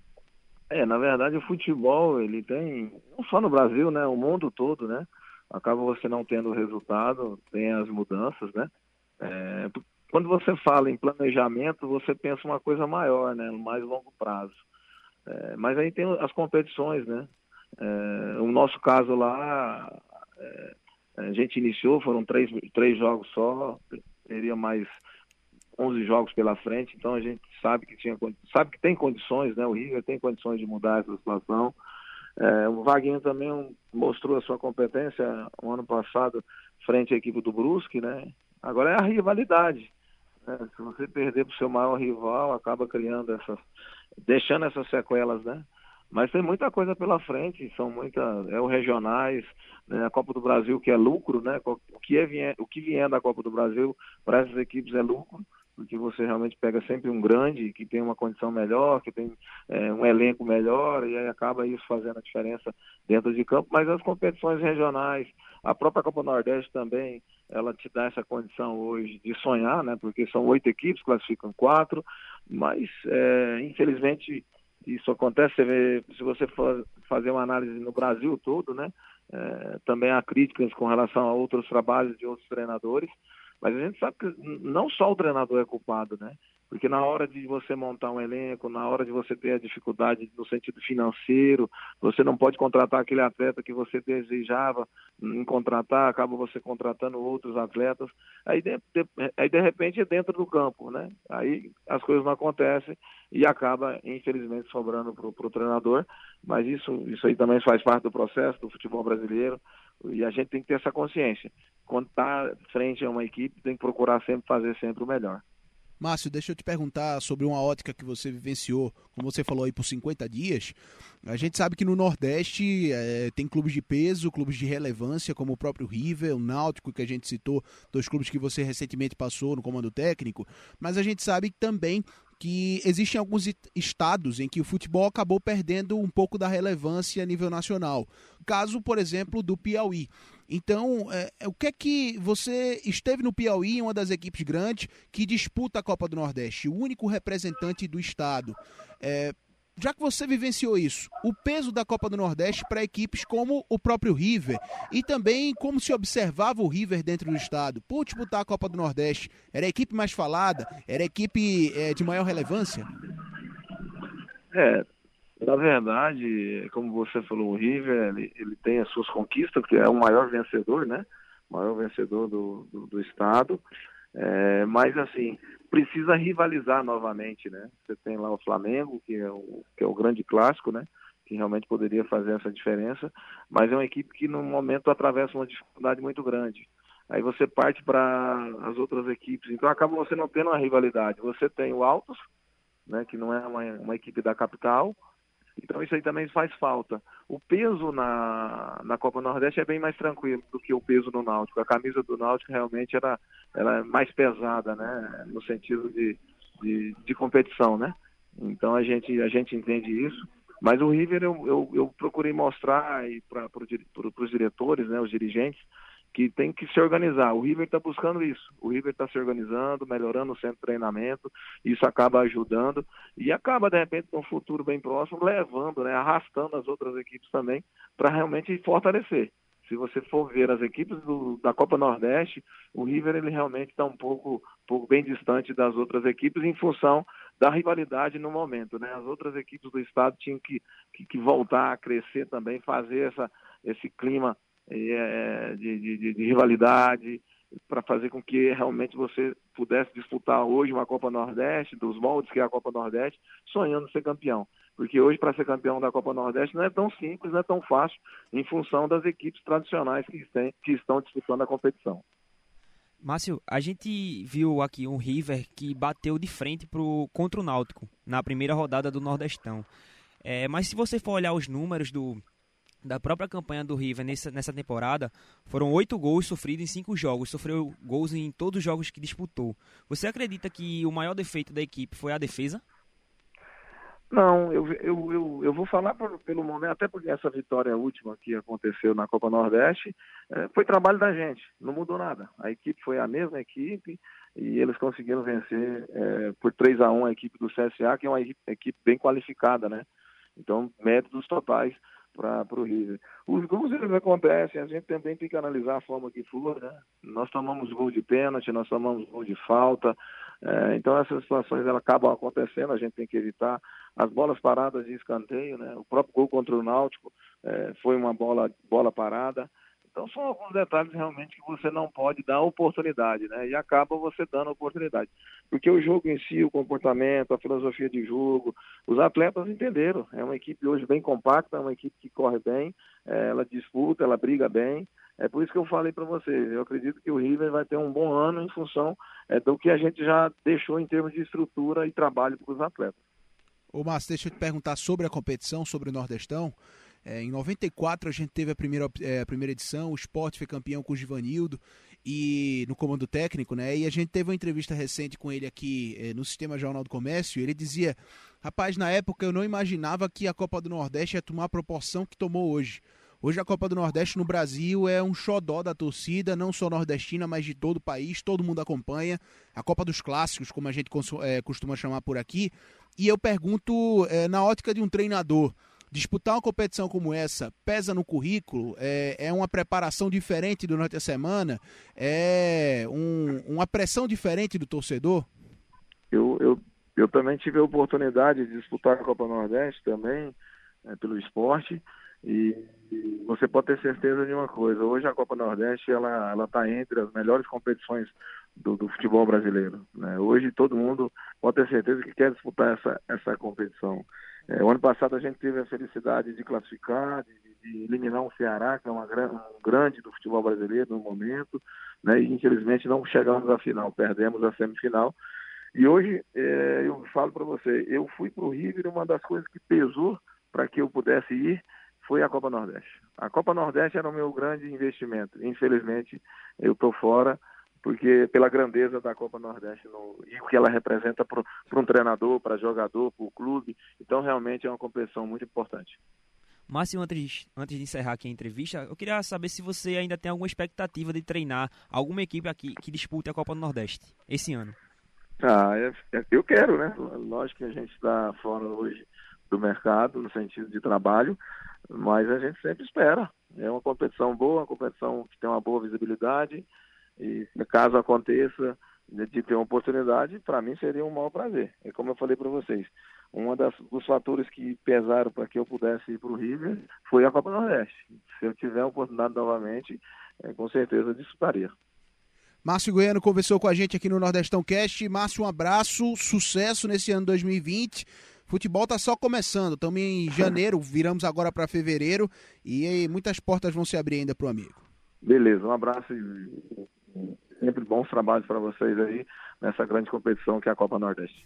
É, na verdade o futebol, ele tem, não só no Brasil, né, o mundo todo, né, acaba você não tendo resultado, tem as mudanças, né. É, quando você fala em planejamento, você pensa uma coisa maior, né, no mais longo prazo. É, mas aí tem as competições, né. É, o nosso caso lá, é, a gente iniciou, foram três, três jogos só, teria mais onze jogos pela frente, então a gente sabe que, tinha, sabe que tem condições, né? O River tem condições de mudar essa situação. É, o Vaguinho também mostrou a sua competência no ano passado frente à equipe do Brusque, né? Agora é a rivalidade. Né? Se você perder para o seu maior rival, acaba criando essas, deixando essas sequelas, né? Mas tem muita coisa pela frente, são muitas, é o regionais, né, a Copa do Brasil que é lucro, né? O que, é, o que vier da Copa do Brasil para essas equipes é lucro, porque você realmente pega sempre um grande que tem uma condição melhor, que tem é, um elenco melhor, e aí acaba isso fazendo a diferença dentro de campo. Mas as competições regionais, a própria Copa Nordeste também, ela te dá essa condição hoje de sonhar, né? Porque são oito equipes, classificam quatro, mas é, infelizmente isso acontece. Você vê, se você for fazer uma análise no Brasil todo, né? É, também há críticas com relação a outros trabalhos de outros treinadores, mas a gente sabe que não só o treinador é culpado, né? Porque na hora de você montar um elenco, na hora de você ter a dificuldade no sentido financeiro, você não pode contratar aquele atleta que você desejava em contratar, acaba você contratando outros atletas, aí de, de, aí de repente é dentro do campo, né? Aí as coisas não acontecem e acaba, infelizmente, sobrando para o treinador, mas isso, isso aí também faz parte do processo do futebol brasileiro. E a gente tem que ter essa consciência. Quando está frente a uma equipe, tem que procurar sempre fazer sempre o melhor. Márcio, deixa eu te perguntar sobre uma ótica que você vivenciou, como você falou aí, por cinquenta dias. A gente sabe que no Nordeste é, tem clubes de peso, clubes de relevância, como o próprio River, o Náutico, que a gente citou, dois clubes que você recentemente passou no comando técnico, mas a gente sabe também que existem alguns estados em que o futebol acabou perdendo um pouco da relevância a nível nacional. Caso, por exemplo, do Piauí. Então, é, o que é que você esteve no Piauí, uma das equipes grandes, que disputa a Copa do Nordeste, o único representante do estado. É, já que você vivenciou isso, o peso da Copa do Nordeste para equipes como o próprio River e também como se observava o River dentro do estado, por disputar a Copa do Nordeste, era a equipe mais falada, era a equipe é, de maior relevância? É, na verdade, como você falou, o River, ele, ele tem as suas conquistas, porque é o maior vencedor, né? O maior vencedor do, do, do estado. É, mas assim, precisa rivalizar novamente, né? Você tem lá o Flamengo, que é o, que é o grande clássico, né? Que realmente poderia fazer essa diferença, mas é uma equipe que no momento atravessa uma dificuldade muito grande. Aí você parte para as outras equipes, então acaba você não tendo uma rivalidade. Você tem o Altos, né? Que não é uma, uma equipe da capital, então isso aí também faz falta. O peso na, na Copa Nordeste é bem mais tranquilo do que o peso no Náutico. A camisa do Náutico realmente era, era mais pesada, né? No sentido de, de, de competição, né? Então a gente, a gente entende isso. Mas o River eu, eu, eu procurei mostrar para pro, os diretores, né, os dirigentes, que tem que se organizar. O River está buscando isso. O River está se organizando, melhorando o centro de treinamento, isso acaba ajudando e acaba, de repente, no futuro bem próximo, levando, né, arrastando as outras equipes também para realmente fortalecer. Se você for ver as equipes do, da Copa Nordeste, o River ele realmente está um pouco, pouco bem distante das outras equipes em função da rivalidade no momento, né? As outras equipes do estado tinham que, que, que voltar a crescer também, fazer essa, esse clima é, de, de, de rivalidade, para fazer com que realmente você pudesse disputar hoje uma Copa Nordeste, dos moldes que é a Copa Nordeste, sonhando ser campeão. Porque hoje, para ser campeão da Copa Nordeste, não é tão simples, não é tão fácil, em função das equipes tradicionais que, tem, que estão disputando a competição. Márcio, a gente viu aqui um River que bateu de frente pro, contra o Náutico na primeira rodada do Nordestão. É, mas se você for olhar os números do, da própria campanha do River nessa, nessa temporada, foram oito gols sofridos em cinco jogos. Sofreu gols em todos os jogos que disputou. Você acredita que o maior defeito da equipe foi a defesa? Não, eu, eu, eu, eu vou falar por, pelo momento, até porque essa vitória última que aconteceu na Copa Nordeste é, foi trabalho da gente, não mudou nada. A equipe foi a mesma equipe e eles conseguiram vencer é, por três a um a equipe do C S A, que é uma equipe, equipe bem qualificada, né? Então, méritos totais para o River. Os gols eles acontecem, a gente também tem que analisar a forma que for, né? Nós tomamos gol de pênalti, nós tomamos gol de falta, é, então essas situações elas acabam acontecendo, a gente tem que evitar. As bolas paradas de escanteio, né? O próprio gol contra o Náutico é, foi uma bola, bola parada. Então são alguns detalhes realmente que você não pode dar oportunidade, né? E acaba você dando oportunidade. Porque o jogo em si, o comportamento, a filosofia de jogo, os atletas entenderam. É uma equipe hoje bem compacta, é uma equipe que corre bem, é, ela disputa, ela briga bem. É por isso que eu falei para você, eu acredito que o River vai ter um bom ano em função é, do que a gente já deixou em termos de estrutura e trabalho para os atletas. Ô Márcio, deixa eu te perguntar sobre a competição, sobre o Nordestão. É, em noventa e quatro a gente teve a primeira, é, a primeira edição, o Sport foi campeão com o Givanildo e no comando técnico, né? E a gente teve uma entrevista recente com ele aqui é, no Sistema Jornal do Comércio, e ele dizia, rapaz, na época eu não imaginava que a Copa do Nordeste ia tomar a proporção que tomou hoje. Hoje a Copa do Nordeste no Brasil é um xodó da torcida, não só nordestina, mas de todo o país, todo mundo acompanha. A Copa dos Clássicos, como a gente é, costuma chamar por aqui. E eu pergunto, é, na ótica de um treinador, disputar uma competição como essa pesa no currículo? É, é uma preparação diferente durante a semana? É um, uma pressão diferente do torcedor? Eu, eu, eu também tive a oportunidade de disputar a Copa Nordeste também, é, pelo esporte. E você pode ter certeza de uma coisa, hoje a Copa Nordeste ela ela está entre as melhores competições do, do futebol brasileiro, né? Hoje todo mundo pode ter certeza que quer disputar essa, essa competição. É, o ano passado a gente teve a felicidade de classificar, de, de eliminar um Ceará, que é uma, um grande do futebol brasileiro no momento, né? E infelizmente não chegamos à final, perdemos a semifinal. E hoje, é, eu falo para você, eu fui para o River e uma das coisas que pesou para que eu pudesse ir foi a Copa Nordeste. A Copa Nordeste era o meu grande investimento. Infelizmente, eu estou fora, porque pela grandeza da Copa Nordeste no, e o que ela representa para um treinador, para jogador, para o clube. Então, realmente é uma competição muito importante. Márcio, antes, antes de encerrar aqui a entrevista, eu queria saber se você ainda tem alguma expectativa de treinar alguma equipe aqui que dispute a Copa do Nordeste esse ano. Ah, eu quero, né? Lógico que a gente está fora hoje do mercado, no sentido de trabalho, mas a gente sempre espera. É uma competição boa, uma competição que tem uma boa visibilidade, e caso aconteça de ter uma oportunidade, para mim seria um maior prazer. E como eu falei para vocês, um dos fatores que pesaram para que eu pudesse ir para o River foi a Copa Nordeste. Se eu tiver a oportunidade novamente, é, com certeza disputaria. Márcio Goiano conversou com a gente aqui no Nordestão Cast. Márcio, um abraço, sucesso nesse ano dois mil e vinte. Futebol tá só começando, estamos em janeiro, viramos agora para fevereiro e aí muitas portas vão se abrir ainda pro amigo. Beleza, um abraço e sempre bons trabalhos para vocês aí nessa grande competição que é a Copa Nordeste.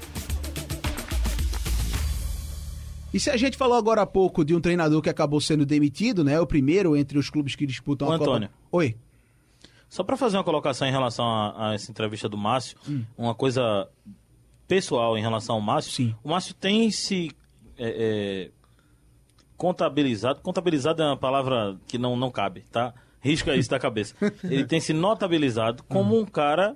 E se a gente falou agora há pouco de um treinador que acabou sendo demitido, né? O primeiro entre os clubes que disputam o a Antônio. Copa... Oi. Só para fazer uma colocação em relação a, a essa entrevista do Márcio, hum. uma coisa pessoal em relação ao Márcio. Sim. O Márcio tem se é, é, contabilizado. Contabilizado é uma palavra que não, não cabe, tá? Risca isso da cabeça. Ele tem se notabilizado como um cara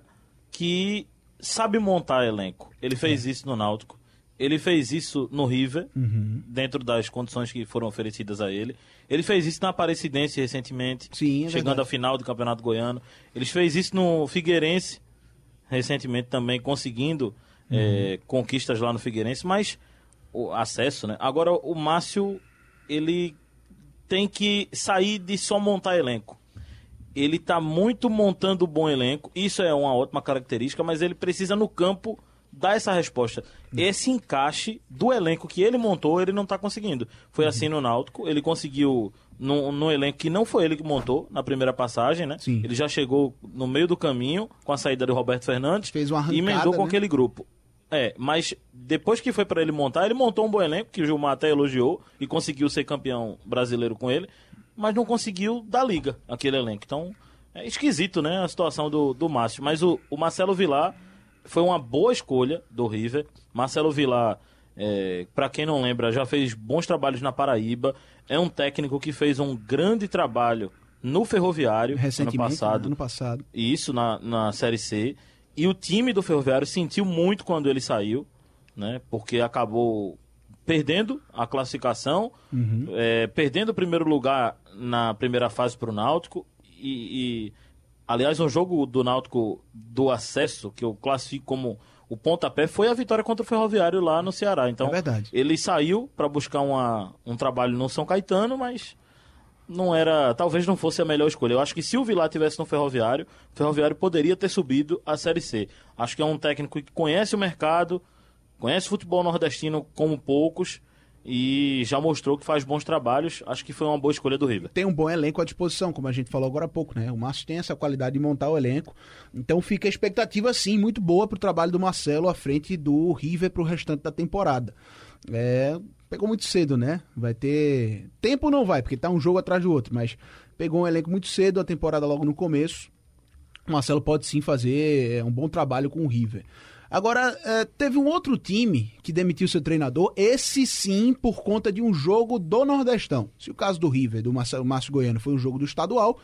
que sabe montar elenco. Ele fez é. isso no Náutico. Ele fez isso no River, uhum. dentro das condições que foram oferecidas a ele. Ele fez isso na Aparecidense recentemente, Sim, é chegando verdade. à final do Campeonato Goiano. Ele fez isso no Figueirense, recentemente também, conseguindo uhum. é, conquistas lá no Figueirense, mas o acesso, né? Agora, o Márcio, ele tem que sair de só montar elenco. Ele está muito montando um bom elenco, isso é uma ótima característica, mas ele precisa no campo dar essa resposta. Esse encaixe do elenco que ele montou, ele não está conseguindo. Foi uhum. assim no Náutico, ele conseguiu no, no elenco que não foi ele que montou na primeira passagem, né? Sim. Ele já chegou no meio do caminho com a saída do Roberto Fernandes. Fez uma arrancada, e emendou com né? aquele grupo. É, mas depois que foi para ele montar, ele montou um bom elenco, que o Gilmar até elogiou, e conseguiu ser campeão brasileiro com ele, mas não conseguiu dar liga aquele elenco. Então, é esquisito, né, a situação do, do Márcio. Mas o, o Marcelo Vilar foi uma boa escolha do River. Marcelo Vilar, é, para quem não lembra, já fez bons trabalhos na Paraíba. É um técnico que fez um grande trabalho no Ferroviário recentemente, ano passado. Ano passado. E isso na, na Série C. E o time do Ferroviário sentiu muito quando ele saiu, né? Porque acabou perdendo a classificação, uhum. é, perdendo o primeiro lugar na primeira fase para o Náutico. E, e, aliás, um jogo do Náutico do acesso, que eu classifico como o pontapé, foi a vitória contra o Ferroviário lá no Ceará. Então, é verdade. Ele saiu para buscar uma, um trabalho no São Caetano, mas não era, talvez não fosse a melhor escolha. Eu acho que se o Vilar tivesse no Ferroviário, o Ferroviário poderia ter subido a Série C. Acho que é um técnico que conhece o mercado, conhece o futebol nordestino como poucos e já mostrou que faz bons trabalhos. Acho que foi uma boa escolha do River. Tem um bom elenco à disposição, como a gente falou agora há pouco, né? O Márcio tem essa qualidade de montar o elenco. Então fica a expectativa, sim, muito boa para o trabalho do Marcelo à frente do River para o restante da temporada. É... Pegou muito cedo, né? Vai ter... Tempo não vai, porque tá um jogo atrás do outro, mas pegou um elenco muito cedo, a temporada logo no começo. O Marcelo pode sim fazer um bom trabalho com o River. Agora, é, teve um outro time que demitiu seu treinador, esse sim por conta de um jogo do Nordestão. Se o caso do River, do Marcelo, Márcio Goiano, foi um jogo do estadual,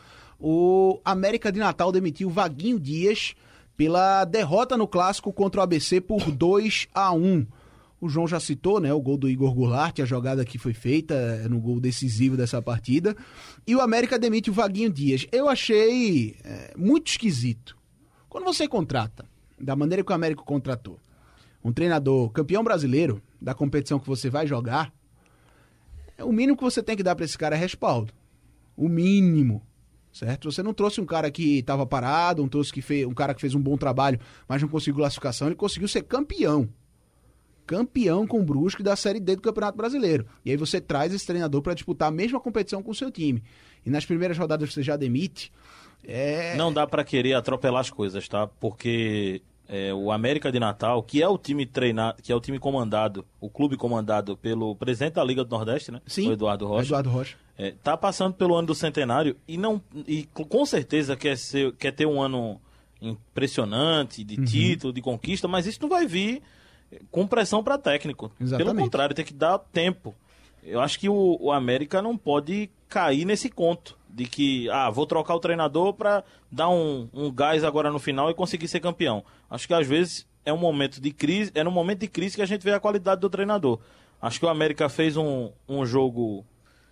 o América de Natal demitiu Vaguinho Dias pela derrota no clássico contra o A B C por dois a um. O João já citou, né, o gol do Igor Goulart, a jogada que foi feita no gol decisivo dessa partida. E o América demite o Vaguinho Dias. Eu achei é, muito esquisito. Quando você contrata, da maneira que o América contratou, um treinador campeão brasileiro da competição que você vai jogar, o mínimo que você tem que dar para esse cara é respaldo. O mínimo. Certo? Você não trouxe um cara que estava parado, um, trouxe que fez, um cara que fez um bom trabalho, mas não conseguiu classificação, ele conseguiu ser campeão. campeão com o Brusque da Série D do Campeonato Brasileiro. E aí você traz esse treinador para disputar a mesma competição com o seu time. E nas primeiras rodadas você já demite. É... Não dá para querer atropelar as coisas, tá? Porque é, o América de Natal, que é o time treinado, que é o time comandado, o clube comandado pelo presidente da Liga do Nordeste, né? Sim, o Eduardo Rocha. Eduardo Rocha. É, tá passando pelo ano do centenário e, não, e com certeza quer, ser, quer ter um ano impressionante de uhum. título, de conquista, mas isso não vai vir com pressão para técnico. Exatamente. Pelo contrário, tem que dar tempo. Eu acho que o, o América não pode cair nesse conto de que, ah, vou trocar o treinador para dar um, um gás agora no final e conseguir ser campeão. Acho que às vezes é um momento de crise, é no momento de crise que a gente vê a qualidade do treinador. Acho que o América fez um, um jogo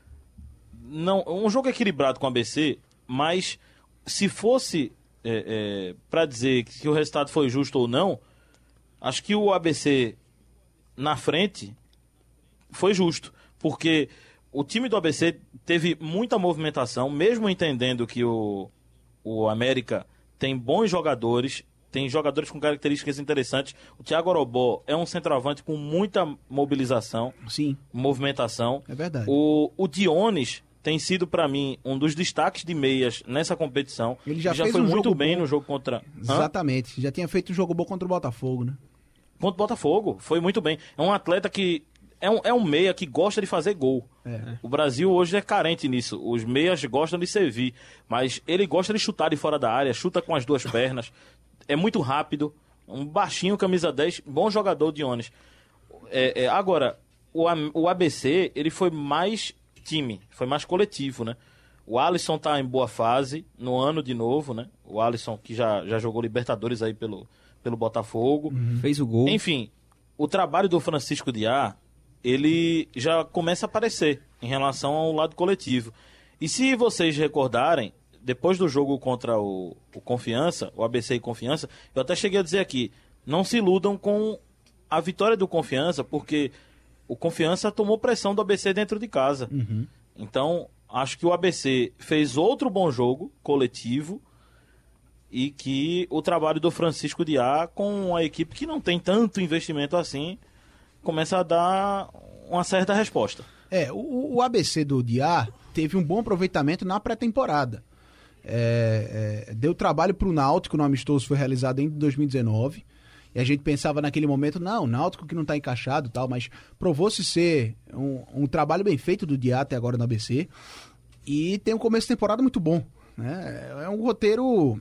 não, um jogo equilibrado com o A B C, mas se fosse é, é, para dizer que o resultado foi justo ou não, acho que o A B C na frente foi justo, porque o time do A B C teve muita movimentação, mesmo entendendo que o, o América tem bons jogadores, tem jogadores com características interessantes. O Thiago Orobó é um centroavante com muita mobilização, sim, movimentação. É verdade. O, o Dionis tem sido, para mim, um dos destaques de meias nessa competição. Ele já, Ele já fez foi um muito jogo bem bom. no jogo contra... Exatamente. Hã? Já tinha feito um jogo bom contra o Botafogo, né? Contra o Botafogo. Foi muito bem. É um atleta que... É um, é um meia que gosta de fazer gol. É. O Brasil hoje é carente nisso. Os meias gostam de servir. Mas ele gosta de chutar de fora da área, chuta com as duas pernas. É muito rápido. Um baixinho, camisa dez. Bom jogador, Dionis. É, é, agora, o, o A B C, ele foi mais time. Foi mais coletivo, né? O Alisson tá em boa fase. No ano de novo, né? O Alisson que já, já jogou Libertadores aí pelo, pelo Botafogo. Uhum. Fez o gol. Enfim, o trabalho do Francisco Diá, ele já começa a aparecer em relação ao lado coletivo. E se vocês recordarem, depois do jogo contra o, o Confiança, o A B C e Confiança, eu até cheguei a dizer aqui, não se iludam com a vitória do Confiança, porque o Confiança tomou pressão do A B C dentro de casa. Uhum. Então, acho que o A B C fez outro bom jogo coletivo e que o trabalho do Francisco Diá com a equipe que não tem tanto investimento assim, começa a dar uma certa resposta. É, o, o A B C do Diá teve um bom aproveitamento na pré-temporada. É, é, deu trabalho para o Náutico, no amistoso foi realizado em dois mil e dezenove, e a gente pensava naquele momento, não, Náutico que não está encaixado e tal, mas provou-se ser um, um trabalho bem feito do Diá até agora no A B C, e tem um começo de temporada muito bom, né? É um roteiro,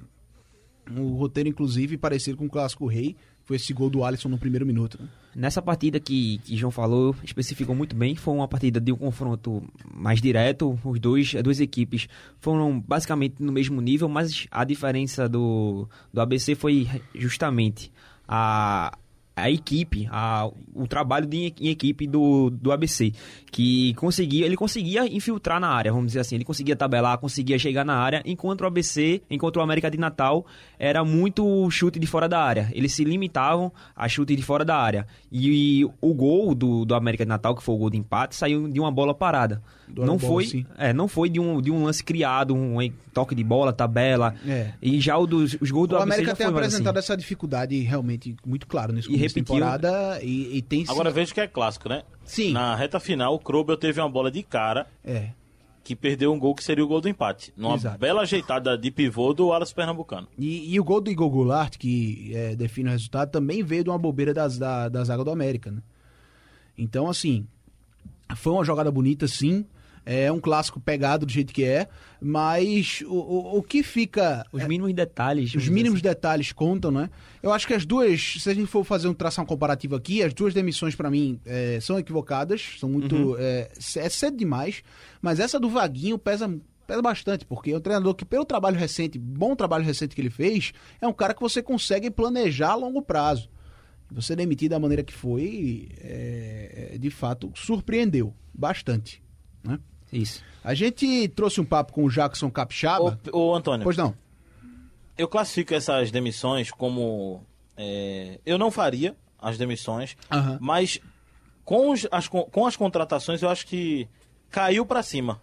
um roteiro inclusive parecido com o Clássico Rei, foi esse gol do Alisson no primeiro minuto, né? Nessa partida que, que João falou, especificou muito bem, foi uma partida de um confronto mais direto, os dois, as duas equipes foram basicamente no mesmo nível, mas a diferença do, do A B C foi justamente a, a equipe, a, o trabalho de, em equipe do, do A B C, que conseguia, ele conseguia infiltrar na área, vamos dizer assim, ele conseguia tabelar, conseguia chegar na área, enquanto o A B C, enquanto o América de Natal era muito chute de fora da área, eles se limitavam a chute de fora da área, e, e o gol do, do América de Natal, que foi o gol de empate, saiu de uma bola parada, do não bola, foi, sim. é, não foi de um, de um lance criado, um toque de bola, tabela, é. E já o dos, os gols do o A B C América já tem foi apresentado assim. Essa dificuldade realmente muito claro nesse E começo de repetiu, temporada, e, e tem Agora veja que é clássico, né? Sim. Na reta final, o Krobel teve uma bola de cara É. que perdeu um gol que seria o gol do empate. Numa Exato. bela ajeitada de pivô do Alisson Pernambucano. E, e o gol do Igor Goulart, que é, define o resultado, também veio de uma bobeira das, da, da zaga do América, né? Então, assim, foi uma jogada bonita, sim. É um clássico pegado do jeito que é, mas o, o, o que fica... Os mínimos detalhes. Os mínimos detalhes contam, né? Eu acho que as duas, se a gente for fazer um tração comparativo aqui, as duas demissões pra mim é, são equivocadas, são muito... Uhum. É, é cedo demais, mas essa do Vaguinho pesa, pesa bastante, porque é um treinador que, pelo trabalho recente, bom trabalho recente que ele fez, é um cara que você consegue planejar a longo prazo. Você demitir da maneira que foi, é, de fato, surpreendeu bastante, né? Isso. A gente trouxe um papo com o Jackson Capixaba. Ô, ô Antônio. Pois não. Eu classifico essas demissões como... É, eu não faria as demissões, uhum. mas com, os, as, com as contratações eu acho que caiu para cima.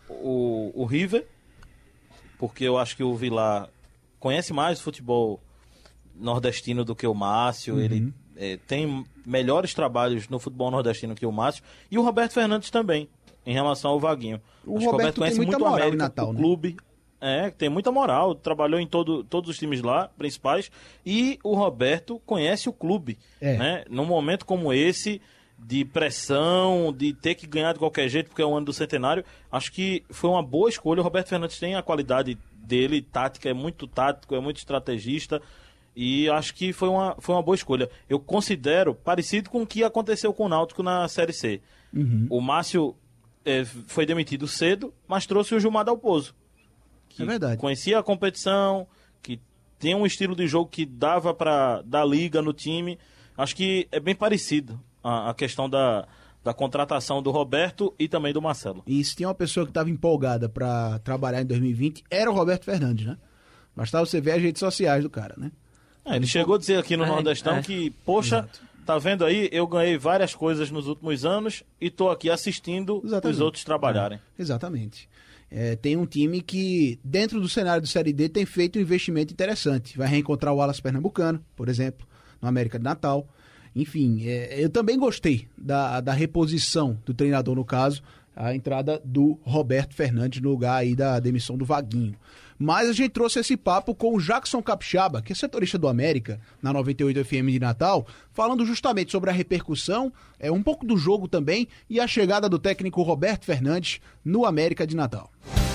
O, o River, porque eu acho que o Vilar conhece mais o futebol nordestino do que o Márcio, uhum. ele é, tem melhores trabalhos no futebol nordestino que o Márcio, e o Roberto Fernandes também, em relação ao Vaguinho. O Acho Roberto, Roberto conhece tem muita muito moral América, em Natal, o né? clube. É, tem muita moral, trabalhou em todo, todos os times lá, principais, e o Roberto conhece o clube. É. Né? Num momento como esse, de pressão, de ter que ganhar de qualquer jeito, porque é o ano do centenário, acho que foi uma boa escolha. O Roberto Fernandes tem a qualidade dele, tática, é muito tático, é muito estrategista, e acho que foi uma, foi uma boa escolha. Eu considero parecido com o que aconteceu com o Náutico na Série C. Uhum. O Márcio é, foi demitido cedo, mas trouxe o Gilmar Dalpozo, que é verdade. Conhecia a competição, que tem um estilo de jogo que dava para dar liga no time. Acho que é bem parecido a, a questão da, da contratação do Roberto e também do Marcelo. E se tinha uma pessoa que estava empolgada para trabalhar em dois mil e vinte, era o Roberto Fernandes, né? Bastava você ver as redes sociais do cara, né? É, ele chegou a dizer aqui no é, Nordestão é. que, poxa, Exato. Tá vendo aí, eu ganhei várias coisas nos últimos anos e tô aqui assistindo Exatamente. Os outros trabalharem. É, exatamente. É, tem um time que, dentro do cenário do Série D, tem feito um investimento interessante. Vai reencontrar o Wallace Pernambucano, por exemplo, no América de Natal. Enfim, é, eu também gostei da, da reposição do treinador, no caso, a entrada do Roberto Fernandes no lugar aí da demissão do Vaguinho. Mas a gente trouxe esse papo com o Jackson Capixaba, que é setorista do América, na noventa e oito F M de Natal, falando justamente sobre a repercussão, é, um pouco do jogo também, e a chegada do técnico Roberto Fernandes no América de Natal.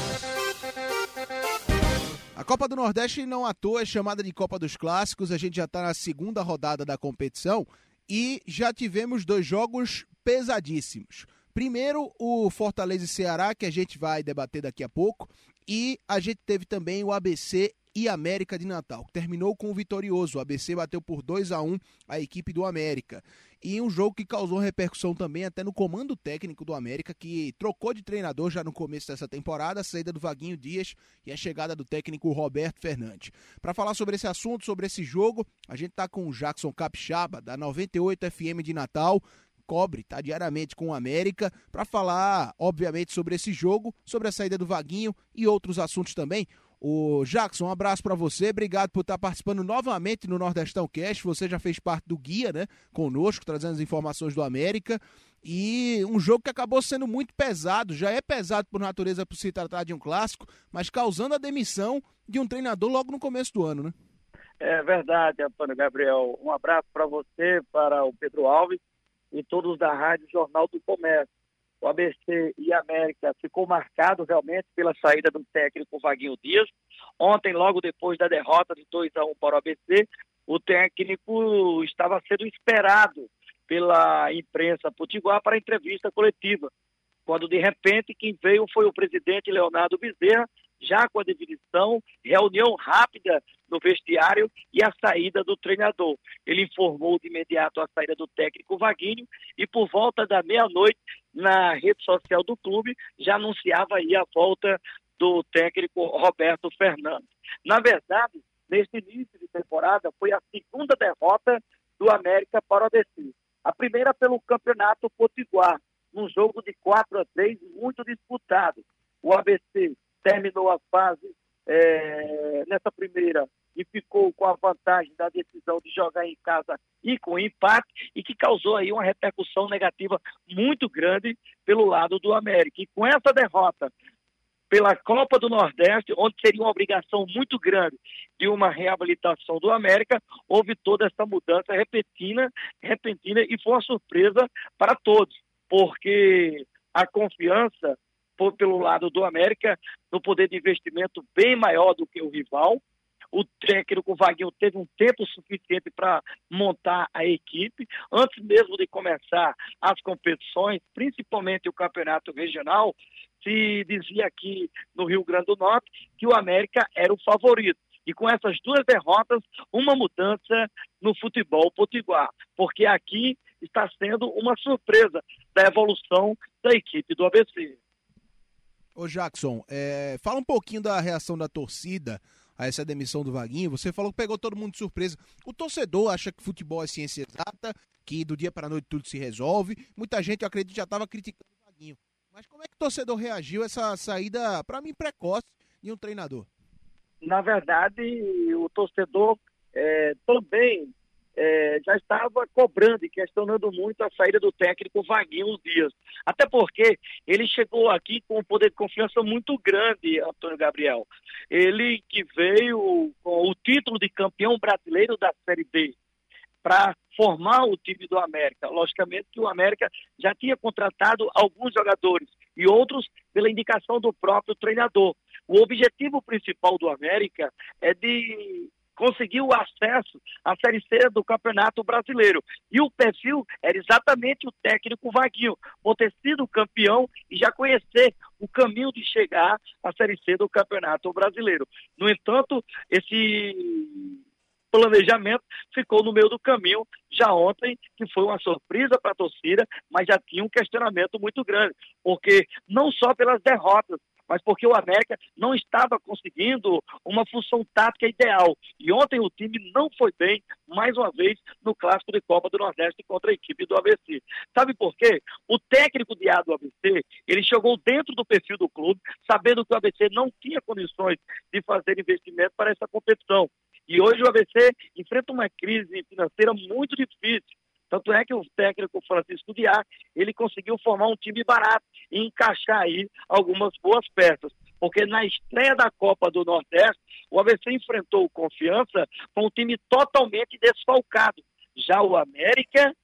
A Copa do Nordeste não à toa é chamada de Copa dos Clássicos, a gente já está na segunda rodada da competição e já tivemos dois jogos pesadíssimos. Primeiro, o Fortaleza e Ceará, que a gente vai debater daqui a pouco, e a gente teve também o A B C e América de Natal, que terminou com o vitorioso. O A B C bateu por dois a um a equipe do América. E um jogo que causou repercussão também até no comando técnico do América, que trocou de treinador já no começo dessa temporada, a saída do Vaguinho Dias e a chegada do técnico Roberto Fernandes. Para falar sobre esse assunto, sobre esse jogo, a gente está com o Jackson Capixaba, da noventa e oito F M de Natal, cobre, tá diariamente com o América, para falar, obviamente, sobre esse jogo, sobre a saída do Vaguinho e outros assuntos também. O Jackson, um abraço para você, obrigado por estar participando novamente no Nordestão Cast, você já fez parte do guia, né, conosco, trazendo as informações do América, e um jogo que acabou sendo muito pesado, já é pesado por natureza por se tratar de um clássico, mas causando a demissão de um treinador logo no começo do ano, né? É verdade, Antônio Gabriel, um abraço para você, para o Pedro Alves, e todos da Rádio Jornal do Comércio. O A B C e a América ficou marcado realmente pela saída do técnico Vaguinho Dias. Ontem, logo depois da derrota de dois a um para o A B C, o técnico estava sendo esperado pela imprensa potiguar para a entrevista coletiva, quando de repente quem veio foi o presidente Leonardo Bezerra, já com a definição, reunião rápida no vestiário e a saída do treinador. Ele informou de imediato a saída do técnico Vaguinho e por volta da meia-noite, na rede social do clube, já anunciava aí a volta do técnico Roberto Fernandes. Na verdade, neste início de temporada, foi a segunda derrota do América para o A B C. A primeira pelo Campeonato Potiguar, num jogo de quatro a três, muito disputado. O A B C terminou a fase é, nessa primeira e ficou com a vantagem da decisão de jogar em casa e com empate, e que causou aí uma repercussão negativa muito grande pelo lado do América. E com essa derrota pela Copa do Nordeste, onde seria uma obrigação muito grande de uma reabilitação do América, houve toda essa mudança repentina, repentina e foi uma surpresa para todos, porque a confiança foi pelo lado do América no poder de investimento bem maior do que o rival. O técnico Vaguinho teve um tempo suficiente para montar a equipe. Antes mesmo de começar as competições, principalmente o campeonato regional, se dizia aqui no Rio Grande do Norte que o América era o favorito. E com essas duas derrotas, uma mudança no futebol potiguar, porque aqui está sendo uma surpresa da evolução da equipe do A B C. Ô Jackson, é, fala um pouquinho da reação da torcida a essa demissão do Vaguinho. Você falou que pegou todo mundo de surpresa. O torcedor acha que futebol é ciência exata, que do dia para a noite tudo se resolve. Muita gente, eu acredito, já estava criticando o Vaguinho. Mas como é que o torcedor reagiu a essa saída, para mim, precoce de um treinador? Na verdade, o torcedor é, também é, já estava cobrando e questionando muito a saída do técnico Vaguinho Dias. Até porque ele chegou aqui com um poder de confiança muito grande, Antônio Gabriel. Ele que veio com o título de campeão brasileiro da Série B para formar o time do América. Logicamente que o América já tinha contratado alguns jogadores e outros pela indicação do próprio treinador. O objetivo principal do América é de conseguir o acesso à Série C do Campeonato Brasileiro. E o perfil era exatamente o técnico Vaguinho, por ter sido campeão e já conhecer o caminho de chegar à Série C do Campeonato Brasileiro. No entanto, esse planejamento ficou no meio do caminho já ontem, que foi uma surpresa para a torcida, mas já tinha um questionamento muito grande, porque não só pelas derrotas, mas porque o América não estava conseguindo uma função tática ideal. E ontem o time não foi bem, mais uma vez, no Clássico de Copa do Nordeste contra a equipe do A B C. Sabe por quê? O técnico de A do A B C, ele chegou dentro do perfil do clube, sabendo que o A B C não tinha condições de fazer investimento para essa competição. E hoje o A B C enfrenta uma crise financeira muito difícil. Tanto é que o técnico Francisco Diá, ele conseguiu formar um time barato e encaixar aí algumas boas peças. Porque na estreia da Copa do Nordeste, o A B C enfrentou o Confiança com um time totalmente desfalcado. Já o América,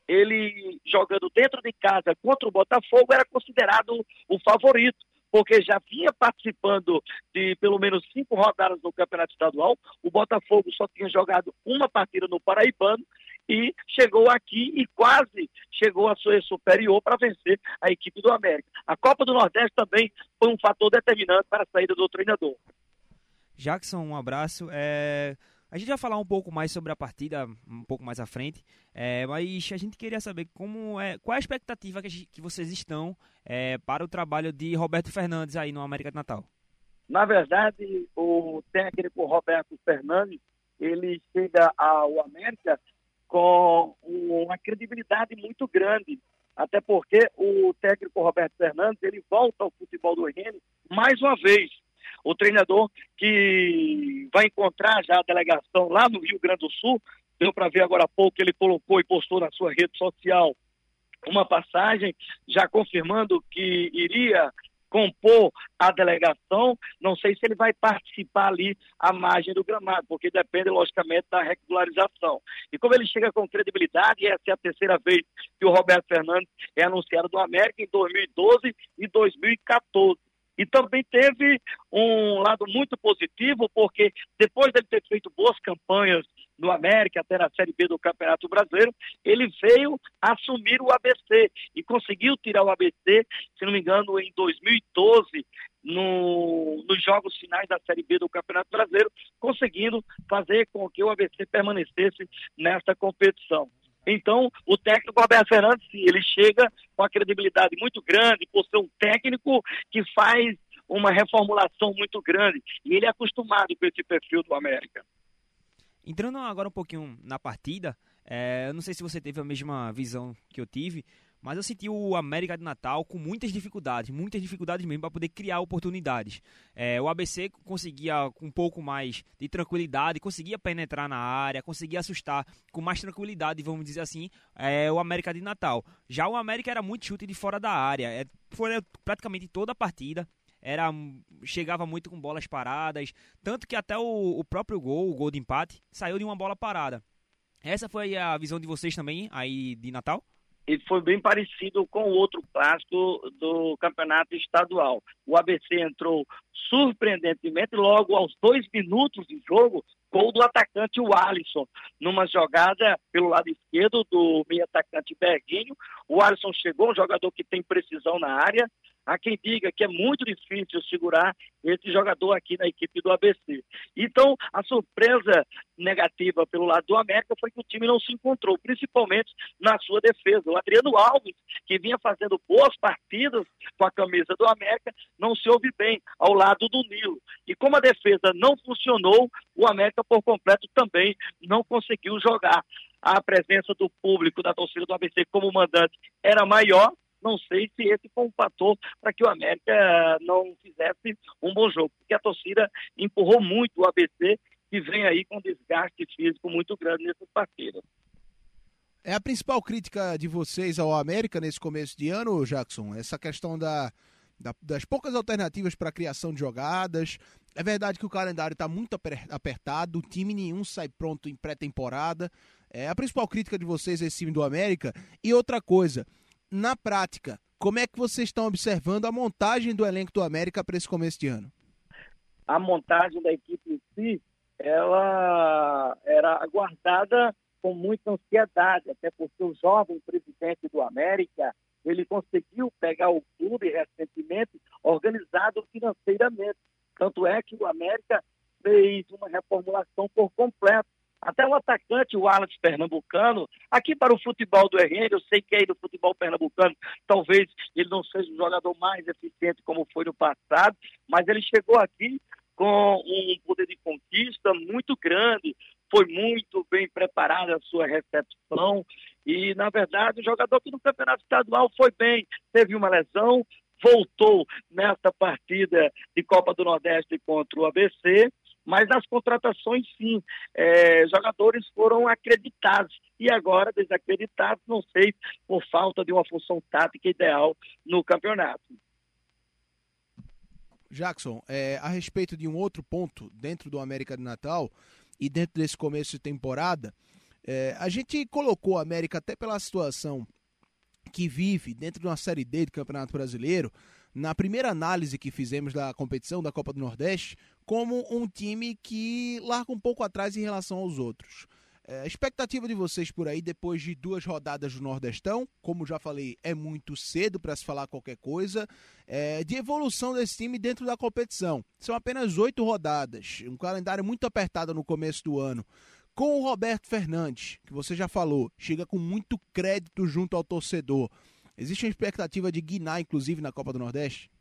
ele jogando dentro de casa contra o Botafogo, era considerado o favorito, porque já vinha participando de pelo menos cinco rodadas no Campeonato Estadual. O Botafogo só tinha jogado uma partida no Paraibano e chegou aqui e quase chegou a ser superior para vencer a equipe do América. A Copa do Nordeste também foi um fator determinante para a saída do treinador. Jackson, um abraço. É... A gente vai falar um pouco mais sobre a partida, um pouco mais à frente, é, mas a gente queria saber como é, qual é a expectativa que, a gente, que vocês estão é, para o trabalho de Roberto Fernandes aí no América de Natal. Na verdade, o técnico Roberto Fernandes, ele chega ao América com uma credibilidade muito grande, até porque o técnico Roberto Fernandes, ele volta ao futebol do Rennes mais uma vez. O treinador que vai encontrar já a delegação lá no Rio Grande do Sul, deu para ver agora há pouco que ele colocou e postou na sua rede social uma passagem, já confirmando que iria compor a delegação. Não sei se ele vai participar ali à margem do gramado, porque depende, logicamente, da regularização. E como ele chega com credibilidade, essa é a terceira vez que o Roberto Fernandes é anunciado do América, em dois mil e doze e dois mil e quatorze. E também teve um lado muito positivo, porque depois dele ter feito boas campanhas no América, até na Série B do Campeonato Brasileiro, ele veio assumir o A B C e conseguiu tirar o A B C, se não me engano, em dois mil e doze, no, nos jogos finais da Série B do Campeonato Brasileiro, conseguindo fazer com que o A B C permanecesse nesta competição. Então, o técnico Roberto Fernandes, sim, ele chega com uma credibilidade muito grande, por ser um técnico que faz uma reformulação muito grande. E ele é acostumado com esse perfil do América. Entrando agora um pouquinho na partida, é, eu não sei se você teve a mesma visão que eu tive, mas eu senti o América de Natal com muitas dificuldades, muitas dificuldades mesmo para poder criar oportunidades. É, o A B C conseguia com um pouco mais de tranquilidade, conseguia penetrar na área, conseguia assustar com mais tranquilidade, vamos dizer assim, é, o América de Natal. Já o América era muito chute de fora da área, é, foi praticamente toda a partida. Era, chegava muito com bolas paradas, tanto que até o, o próprio gol, o gol de empate, saiu de uma bola parada. Essa foi a visão de vocês também, aí de Natal? E foi bem parecido com o outro clássico do campeonato estadual. O A B C entrou surpreendentemente logo aos dois minutos de jogo, gol do atacante o Alisson, numa jogada pelo lado esquerdo do meio atacante Berguinho. O Alisson chegou, um jogador que tem precisão na área. Há quem diga que é muito difícil segurar esse jogador aqui na equipe do A B C. Então, a surpresa negativa pelo lado do América foi que o time não se encontrou, principalmente na sua defesa. O Adriano Alves, que vinha fazendo boas partidas com a camisa do América, não se ouve bem ao lado do Nilo. E como a defesa não funcionou, o América por completo também não conseguiu jogar. A presença do público, da torcida do A B C como mandante era maior. Não sei se esse foi um fator para que o América não fizesse um bom jogo, porque a torcida empurrou muito o A B C que vem aí com desgaste físico muito grande nessas partidas. É a principal crítica de vocês ao América nesse começo de ano, Jackson? Essa questão da, da, das poucas alternativas para a criação de jogadas. É verdade que o calendário está muito apertado, time nenhum sai pronto em pré-temporada. É a principal crítica de vocês a esse time do América. E outra coisa, na prática, como é que vocês estão observando a montagem do elenco do América para esse começo de ano? A montagem da equipe em si, ela era aguardada com muita ansiedade, até porque o jovem presidente do América, ele conseguiu pegar o clube recentemente organizado financeiramente. Tanto é que o América fez uma reformulação por completo. Até o atacante, o Wallace Pernambucano, aqui para o futebol do R N, eu sei que aí do futebol pernambucano, talvez ele não seja o jogador mais eficiente como foi no passado, mas ele chegou aqui com um poder de conquista muito grande, foi muito bem preparada a sua recepção e, na verdade, o jogador que no campeonato estadual foi bem, teve uma lesão, voltou nessa partida de Copa do Nordeste contra o A B C, mas nas contratações, sim, é, jogadores foram acreditados e agora desacreditados, não sei, por falta de uma função tática ideal no campeonato. Jackson, é, a respeito de um outro ponto dentro do América de Natal e dentro desse começo de temporada, é, a gente colocou o América até pela situação que vive dentro de uma Série D do Campeonato Brasileiro, na primeira análise que fizemos da competição da Copa do Nordeste, como um time que larga um pouco atrás em relação aos outros. É, a expectativa de vocês por aí, depois de duas rodadas do Nordestão, como já falei, é muito cedo para se falar qualquer coisa, é, de evolução desse time dentro da competição. São apenas oito rodadas, um calendário muito apertado no começo do ano. Com o Roberto Fernandes, que você já falou, chega com muito crédito junto ao torcedor. Existe uma expectativa de guinar, inclusive, na Copa do Nordeste?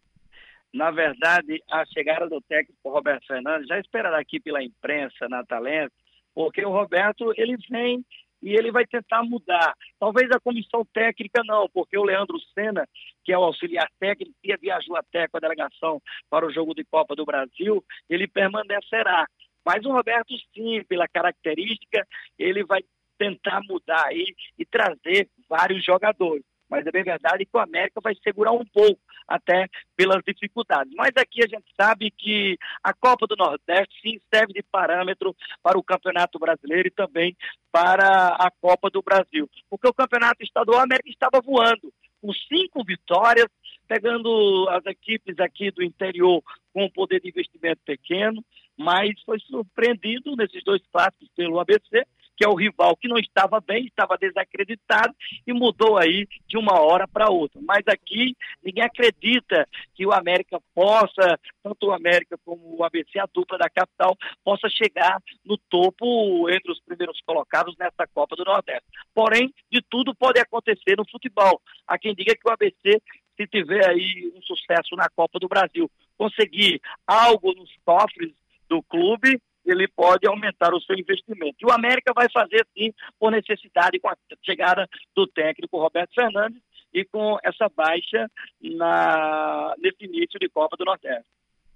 Na verdade, a chegada do técnico Roberto Fernandes já esperada aqui pela imprensa natalense, porque o Roberto, ele vem e ele vai tentar mudar. Talvez a comissão técnica não, porque o Leandro Senna, que é o auxiliar técnico, que viajou até com a delegação para o jogo de Copa do Brasil, ele permanecerá. Mas o Roberto, sim, pela característica, ele vai tentar mudar aí e trazer vários jogadores. Mas é bem verdade que o América vai segurar um pouco, até pelas dificuldades. Mas aqui a gente sabe que a Copa do Nordeste sim serve de parâmetro para o Campeonato Brasileiro e também para a Copa do Brasil. Porque o Campeonato Estadual, a América estava voando, com cinco vitórias, pegando as equipes aqui do interior com um poder de investimento pequeno, mas foi surpreendido nesses dois clássicos pelo A B C, que é o rival que não estava bem, estava desacreditado e mudou aí de uma hora para outra. Mas aqui ninguém acredita que o América possa, tanto o América como o A B C, a dupla da capital, possa chegar no topo entre os primeiros colocados nessa Copa do Nordeste. Porém, de tudo pode acontecer no futebol. Há quem diga que o A B C, se tiver aí um sucesso na Copa do Brasil, conseguir algo nos cofres do clube, ele pode aumentar o seu investimento. E o América vai fazer, sim, por necessidade, com a chegada do técnico Roberto Fernandes e com essa baixa na, nesse início de Copa do Nordeste.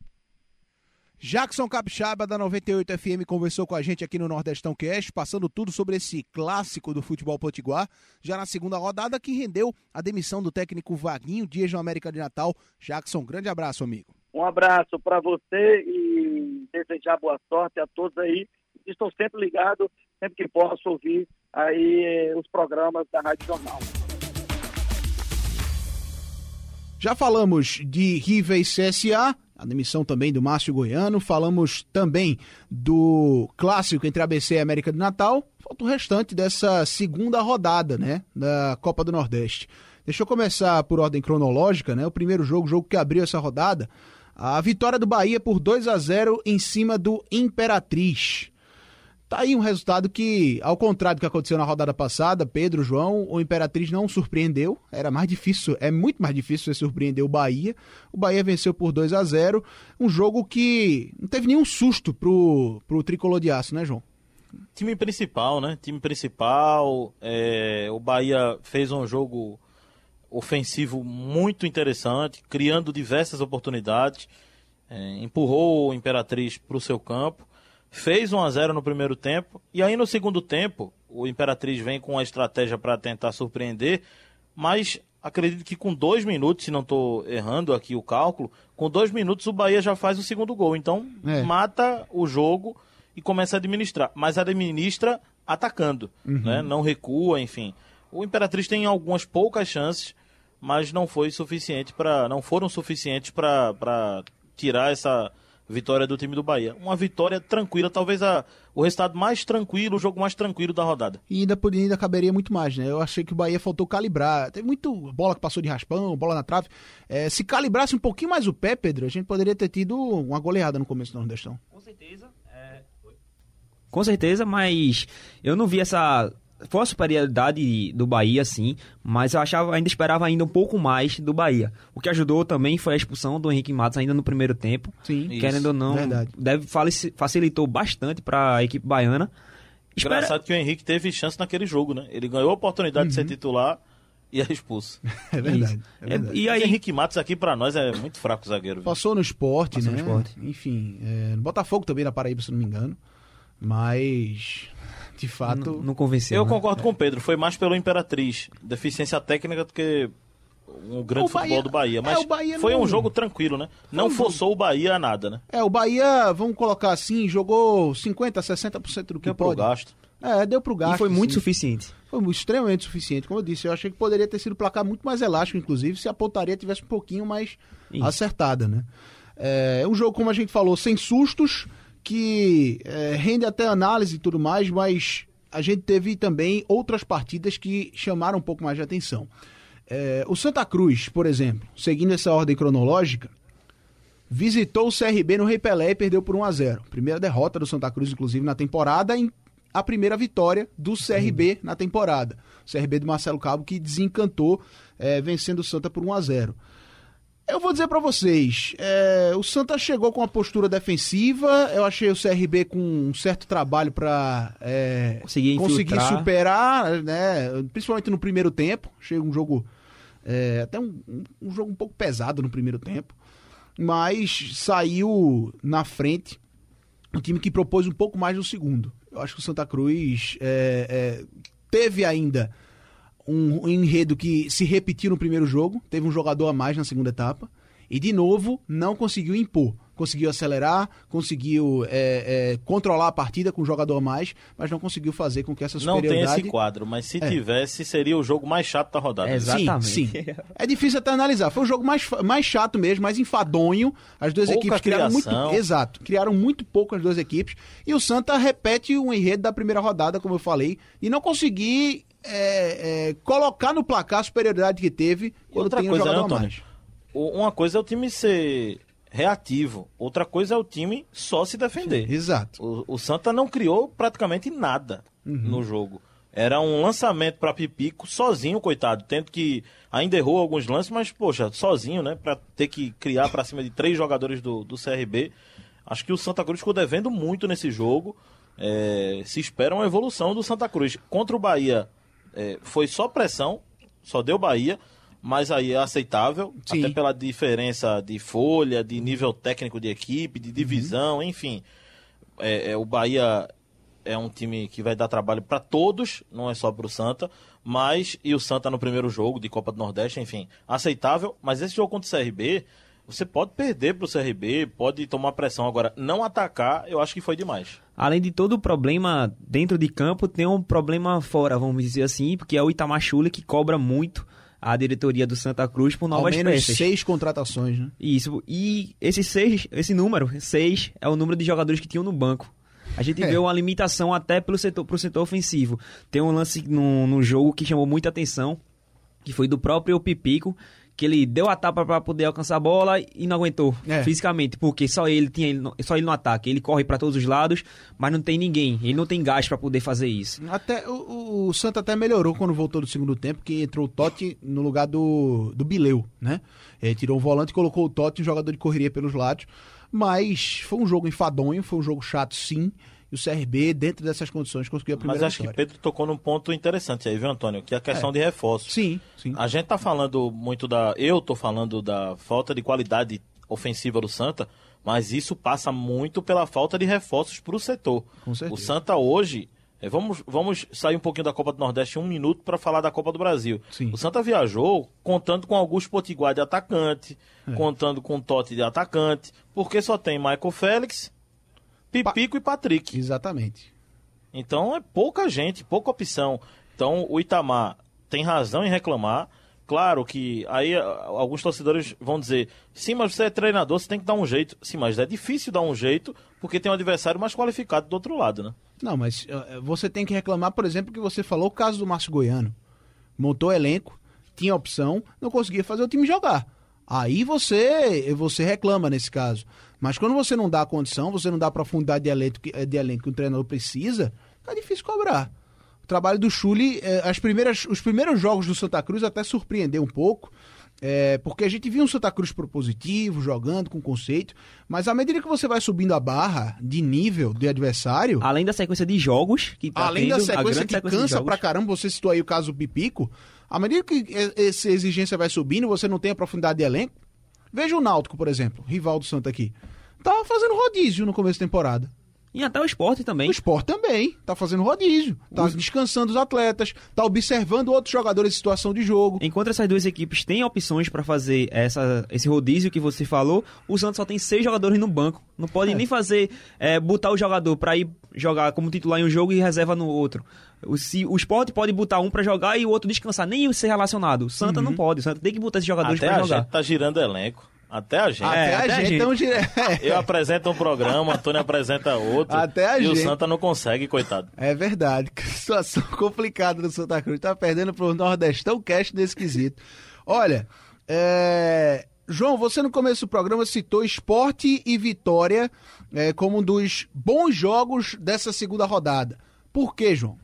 Jackson Capixaba, da noventa e oito F M, conversou com a gente aqui no Nordestão Cast, passando tudo sobre esse clássico do futebol potiguar, já na segunda rodada, que rendeu a demissão do técnico Vaguinho Dias no América de Natal. Jackson, grande abraço, amigo. Um abraço para você e desejar boa sorte a todos aí. Estou sempre ligado, sempre que posso ouvir aí os programas da Rádio Jornal. Já falamos de River e C S A, a demissão também do Márcio Goiano. Falamos também do clássico entre A B C e América de Natal. Falta o restante dessa segunda rodada, né, da Copa do Nordeste. Deixa eu começar por ordem cronológica, né? O primeiro jogo, o jogo que abriu essa rodada, a vitória do Bahia por dois a zero em cima do Imperatriz. Tá aí um resultado que, ao contrário do que aconteceu na rodada passada, Pedro, João, o Imperatriz não surpreendeu. Era mais difícil, é muito mais difícil você surpreender o Bahia. O Bahia venceu por dois a zero, um jogo que não teve nenhum susto pro, pro Tricolor de Aço, né, João? Time principal, né? Time principal, é, o Bahia fez um jogo ofensivo muito interessante, criando diversas oportunidades, é, empurrou o Imperatriz para o seu campo, fez um a zero no primeiro tempo, e aí no segundo tempo, o Imperatriz vem com uma estratégia para tentar surpreender, mas acredito que com dois minutos, se não estou errando aqui o cálculo, com dois minutos o Bahia já faz o segundo gol, então é. mata o jogo e começa a administrar, mas administra atacando, uhum. né? Não recua, enfim. O Imperatriz tem algumas poucas chances, mas não foi suficiente para, não foram suficientes para tirar essa vitória do time do Bahia. Uma vitória tranquila, talvez a, o resultado mais tranquilo, o jogo mais tranquilo da rodada. E ainda, ainda caberia muito mais, né? Eu achei que o Bahia faltou calibrar. Teve muito bola que passou de raspão, bola na trave. É, se calibrasse um pouquinho mais o pé, Pedro, a gente poderia ter tido uma goleada no começo do Nordestão. Com certeza. É... Com certeza, mas eu não vi essa... Foi uma superioridade do Bahia, sim, mas eu achava, ainda esperava ainda um pouco mais do Bahia. O que ajudou também foi a expulsão do Henrique Matos ainda no primeiro tempo. Sim, querendo isso, ou não, verdade. Deve, facilitou bastante para a equipe baiana. Espera... Engraçado que o Henrique teve chance naquele jogo, né? Ele ganhou a oportunidade uhum. de ser titular e é expulso. É verdade. É verdade. E aí... O Henrique Matos aqui para nós é muito fraco zagueiro. Viu? Passou no Sport, Passou né? no Sport. Enfim, é, no Botafogo também, na Paraíba, se não me engano. Mas... De fato... Não, não convenceu. Eu né? concordo é. com o Pedro. Foi mais pelo Imperatriz. Deficiência técnica do que um grande o futebol Bahia, do Bahia. Mas é, Bahia foi não... um jogo tranquilo, né? Não um forçou jogo. o Bahia a nada, né? É, o Bahia, vamos colocar assim, jogou cinquenta, sessenta por cento do que deu pode. Deu pro gasto. É, deu pro gasto. E foi muito sim. suficiente. Foi extremamente suficiente. Como eu disse, eu achei que poderia ter sido um placar muito mais elástico, inclusive, se a pontaria tivesse um pouquinho mais Isso. acertada, né? É um jogo, como a gente falou, sem sustos, que é, rende até análise e tudo mais, mas... a gente teve também outras partidas que chamaram um pouco mais de atenção. É, o Santa Cruz, por exemplo, seguindo essa ordem cronológica, visitou o C R B no Rei Pelé e perdeu por um a zero. Primeira derrota do Santa Cruz, inclusive, na temporada, e a primeira vitória do C R B na temporada. O C R B do Marcelo Cabo, que desencantou, é, vencendo o Santa por um a zero. Eu vou dizer pra vocês, é, o Santa chegou com uma postura defensiva, eu achei o C R B com um certo trabalho pra é, conseguir, conseguir superar, né, principalmente no primeiro tempo. Achei um jogo, é, até um, um jogo um pouco pesado no primeiro tempo, mas saiu na frente um time que propôs um pouco mais no segundo. Eu acho que o Santa Cruz é, é, teve ainda... um enredo que se repetiu no primeiro jogo, teve um jogador a mais na segunda etapa, e de novo não conseguiu impor, conseguiu acelerar, conseguiu é, é, controlar a partida com um jogador a mais, mas não conseguiu fazer com que essa superioridade... Não tem esse quadro, mas se é. tivesse, seria o jogo mais chato da rodada. É, exatamente. Sim, sim. É difícil até analisar, foi o jogo mais, mais chato mesmo, mais enfadonho, as duas Pouca equipes criaram criação. muito... Exato, criaram muito pouco as duas equipes, e o Santa repete o enredo da primeira rodada, como eu falei, e não conseguir... É, é, colocar no placar a superioridade que teve quando outra tem um coisa, jogador né, a mais. Uma coisa é o time ser reativo, outra coisa é o time só se defender. Sim, exato. O, o Santa não criou praticamente nada uhum. no jogo. Era um lançamento para Pipico sozinho, coitado, tendo que ainda errou alguns lances, mas poxa, sozinho, né, para ter que criar para cima de três jogadores do, do C R B. Acho que o Santa Cruz ficou devendo muito nesse jogo. É, se espera uma evolução do Santa Cruz contra o Bahia. É, foi só pressão, só deu Bahia, mas aí é aceitável, Sim. até pela diferença de folha, de nível técnico de equipe, de divisão, uhum. enfim. É, é, o Bahia é um time que vai dar trabalho para todos, não é só para o Santa, mas e o Santa no primeiro jogo de Copa do Nordeste, enfim, aceitável, mas esse jogo contra o C R B, você pode perder para o C R B, pode tomar pressão, agora não atacar, eu acho que foi demais. Além de todo o problema dentro de campo, tem um problema fora, vamos dizer assim, porque é o Itamar Schulli que cobra muito a diretoria do Santa Cruz por novas peças. Ao menos peças. seis contratações, né? Isso, e esse, seis, esse número, seis, é o número de jogadores que tinham no banco. A gente é. vê uma limitação até pelo setor, pro setor ofensivo. Tem um lance no, no jogo que chamou muita atenção, que foi do próprio Pipico, que ele deu a tapa para poder alcançar a bola e não aguentou é. fisicamente, porque só ele tinha só ele no ataque, ele corre para todos os lados, mas não tem ninguém, ele não tem gás para poder fazer isso. Até o, o Santa até melhorou quando voltou do segundo tempo, que entrou o Totti no lugar do, do Bileu, né? Ele tirou o volante e colocou o Totti, um jogador de correria pelos lados, mas foi um jogo enfadonho, foi um jogo chato sim. E o C R B, dentro dessas condições, conseguiu a primeira Mas acho vitória. que Pedro tocou num ponto interessante aí, viu, Antônio? Que é a questão é. de reforço. Sim, sim. A gente tá falando muito da... Eu tô falando da falta de qualidade ofensiva do Santa, Mas isso passa muito pela falta de reforços para o setor. Com certeza. O Santa hoje... É, vamos, vamos sair um pouquinho da Copa do Nordeste em um minuto para falar da Copa do Brasil. Sim. O Santa viajou contando com Augusto Potiguar de atacante, é. contando com Totti de atacante, porque só tem Michael Félix, Pipico pa... e Patrick. Exatamente. Então é pouca gente, pouca opção. Então o Itamar tem razão em reclamar. Claro que aí alguns torcedores vão dizer, sim, mas você é treinador, você tem que dar um jeito. Sim, mas é difícil dar um jeito porque tem um adversário mais qualificado do outro lado, né? Não, mas uh, você tem que reclamar, por exemplo, que você falou o caso do Márcio Goiano. Montou elenco, tinha opção, não conseguia fazer o time jogar. Aí você, você reclama nesse caso. Mas quando você não dá a condição, você não dá a profundidade de elenco, de elenco que um treinador precisa, é difícil cobrar. O trabalho do Chuli, eh, as primeiras, os primeiros jogos do Santa Cruz até surpreendeu um pouco, eh, porque a gente viu um Santa Cruz propositivo, jogando com conceito, mas à medida que você vai subindo a barra de nível de adversário... Além da sequência de jogos... que tá Além tendo, da sequência que sequência cansa pra caramba, você citou aí o caso do Pipico, à medida que essa exigência vai subindo, você não tem a profundidade de elenco. Veja o Náutico, por exemplo, rival do Santa aqui. Tava fazendo rodízio no começo da temporada. E até o Sport também. O Sport também, tá fazendo rodízio, tá os... descansando os atletas, tá observando outros jogadores em situação de jogo. Enquanto essas duas equipes têm opções para fazer essa, esse rodízio que você falou, o Santos só tem seis jogadores no banco. Não pode é. nem fazer, é, botar o jogador para ir jogar como titular em um jogo e reserva no outro. O, se, o Sport pode botar um para jogar e o outro descansar, nem ser relacionado. O Santa uhum. não pode, o Santa tem que botar esses jogadores para jogar. Até a gente tá girando elenco. Até a gente. Até, é, a, até gente, a gente. Então, gire... Eu apresento um programa, Antônio apresenta outro. Até a e gente. o Santa não consegue, coitado. É verdade. Que situação complicada do Santa Cruz. Tá perdendo pro Nordestão Cast nesse quesito. Olha, é... João, você no começo do programa citou Sport e Vitória é, como um dos bons jogos dessa segunda rodada. Por quê, João?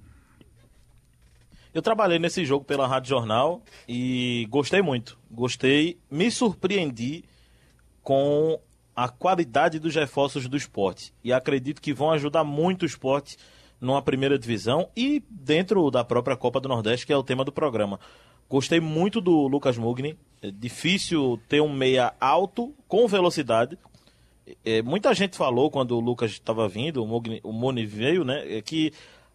Eu trabalhei nesse jogo pela Rádio Jornal e gostei muito. Gostei, me surpreendi com a qualidade dos reforços do Sport. E acredito que vão ajudar muito o Sport numa primeira divisão e dentro da própria Copa do Nordeste, que é o tema do programa. Gostei muito do Lucas Mugni. É difícil ter um meia alto, com velocidade. É, muita gente falou quando o Lucas estava vindo, o Mugni, o Mugni veio, né, é que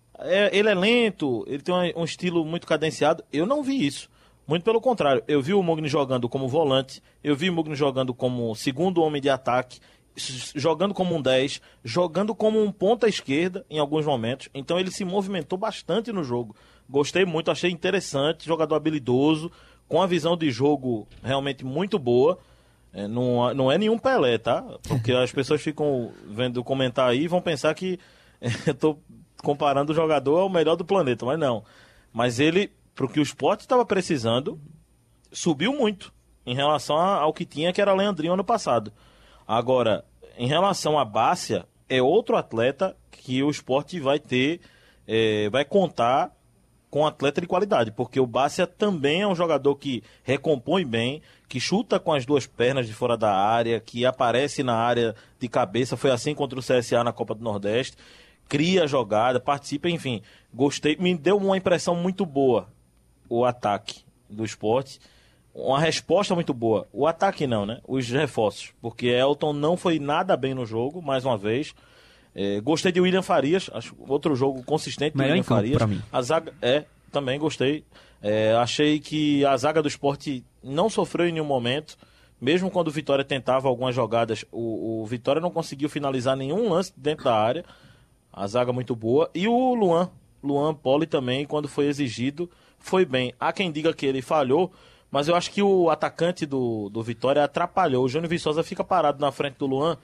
É, ele é lento, ele tem um, um estilo muito cadenciado. Eu não vi isso. Muito pelo contrário. Eu vi o Mugni jogando como volante, eu vi o Mugni jogando como segundo homem de ataque, jogando como um dez, jogando como um ponta esquerda em alguns momentos. Então ele se movimentou bastante no jogo. Gostei muito, achei interessante, jogador habilidoso, com a visão de jogo realmente muito boa. É, não, não é nenhum Pelé, tá? Porque as pessoas ficam vendo comentar aí e vão pensar que é, eu tô comparando o jogador ao melhor do planeta, mas não. Mas ele, pro que o Sport estava precisando, subiu muito em relação ao que tinha, que era Leandrinho ano passado. Agora, em relação a Bárcia, é outro atleta que o Sport vai ter, é, vai contar com atleta de qualidade, porque o Bárcia também é um jogador que recompõe bem, que chuta com as duas pernas de fora da área, que aparece na área de cabeça, foi assim contra o C S A na Copa do Nordeste, cria jogada, participa, enfim, gostei, me deu uma impressão muito boa o ataque do Sport, uma resposta muito boa, o ataque não, né, os reforços, porque Elton não foi nada bem no jogo, mais uma vez, é, gostei de William Farias, acho outro jogo consistente do William Farias, pra mim. A zaga, é, também gostei, é, achei que a zaga do Sport não sofreu em nenhum momento, mesmo quando o Vitória tentava algumas jogadas, o, o Vitória não conseguiu finalizar nenhum lance dentro da área. A zaga muito boa. E o Luan, Luan Poli também, quando foi exigido, foi bem. Há quem diga que ele falhou, mas eu acho que o atacante do, do Vitória atrapalhou. O Júnior Viçosa fica parado na frente do Luan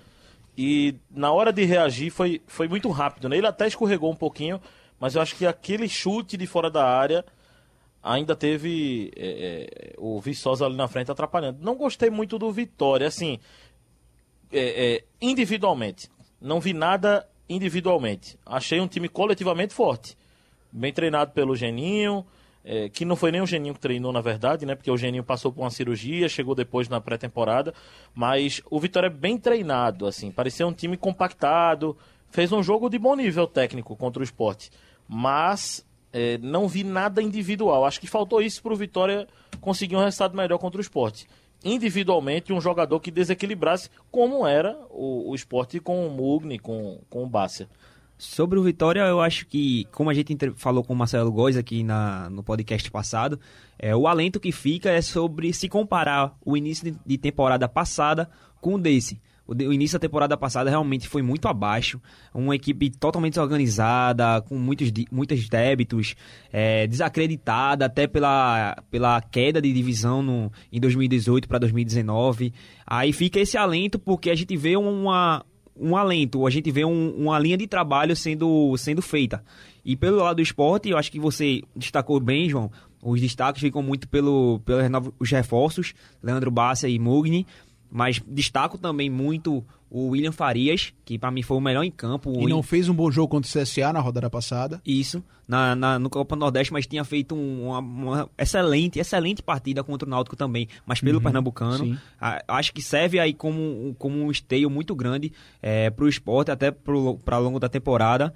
e na hora de reagir foi, foi muito rápido, né? Ele até escorregou um pouquinho, mas eu acho que aquele chute de fora da área ainda teve é, é, o Viçosa ali na frente atrapalhando. Não gostei muito do Vitória, assim, é, é, individualmente. Não vi nada individualmente. Achei um time coletivamente forte. Bem treinado pelo Geninho, é, que não foi nem o Geninho que treinou, na verdade, né? Porque o Geninho passou por uma cirurgia, chegou depois na pré-temporada, mas o Vitória é bem treinado, assim, parecia um time compactado, fez um jogo de bom nível técnico contra o Sport, mas é, não vi nada individual. Acho que faltou isso para o Vitória conseguir um resultado melhor contra o Sport, individualmente um jogador que desequilibrasse, como era o, o Sport com o Mugni, com, com o Bárcia. Sobre o Vitória, eu acho que, como a gente falou com o Marcelo Góes aqui na, no podcast passado, é, o alento que fica é sobre se comparar o início de, de temporada passada com o desse. O, de, o início da temporada passada realmente foi muito abaixo, uma equipe totalmente desorganizada, com muitos, muitos débitos, é, desacreditada até pela, pela queda de divisão no, em dois mil e dezoito para dois mil e dezenove. Aí fica esse alento porque a gente vê uma... um alento, a gente vê um, uma linha de trabalho sendo, sendo feita. E pelo lado do Sport, eu acho que você destacou bem, João, os destaques ficam muito pelo, pelos reforços, Leandro Bárcia e Mugni, mas destaco também muito o William Farias, que para mim foi o melhor em campo. E não fez um bom jogo contra o C S A na rodada passada. Isso, na, na, no Copa Nordeste, mas tinha feito um, uma, uma excelente, excelente partida contra o Náutico também, mas pelo uhum, Pernambucano. A, acho que serve aí como, como um esteio muito grande é, para o Sport, até para longo da temporada.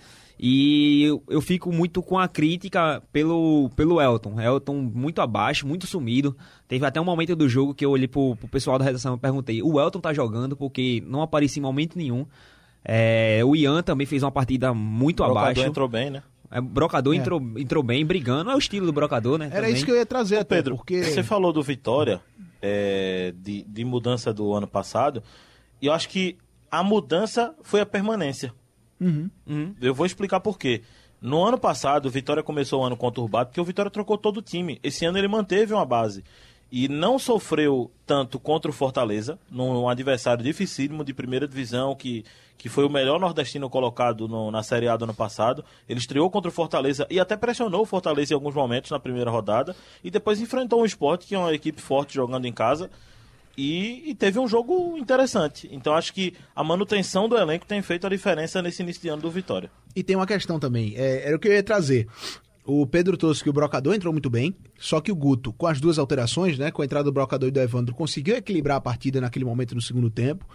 E eu, eu fico muito com a crítica pelo, pelo Elton. Elton muito abaixo, muito sumido. Teve até um momento do jogo que eu olhei pro, pro pessoal da redação e perguntei: o Elton tá jogando? Porque não aparecia em momento nenhum. É, o Ian também fez uma partida muito Brocador abaixo. entrou bem, né? É, Brocador é. Entrou, entrou bem, brigando. É o estilo do Brocador, né? Era também. isso que eu ia trazer, até, Pedro, porque... você falou do Vitória, é, de, de mudança do ano passado, e eu acho que a mudança foi a permanência. Uhum. Uhum. Eu vou explicar por quê. No ano passado, o Vitória começou o ano conturbado, porque o Vitória trocou todo o time. Esse ano ele manteve uma base. E não sofreu tanto contra o Fortaleza, num adversário dificílimo de primeira divisão, que, que foi o melhor nordestino colocado no, na Série A do ano passado. Ele estreou contra o Fortaleza e até pressionou o Fortaleza em alguns momentos na primeira rodada. E depois enfrentou o Sport, que é uma equipe forte jogando em casa. E, e teve um jogo interessante. Então acho que a manutenção do elenco tem feito a diferença nesse início de ano do Vitória. E tem uma questão também, é, era o que eu ia trazer. O Pedro trouxe que o Brocador entrou muito bem, só que o Guto, com as duas alterações, né, com a entrada do Brocador e do Evandro, conseguiu equilibrar a partida naquele momento no segundo tempo.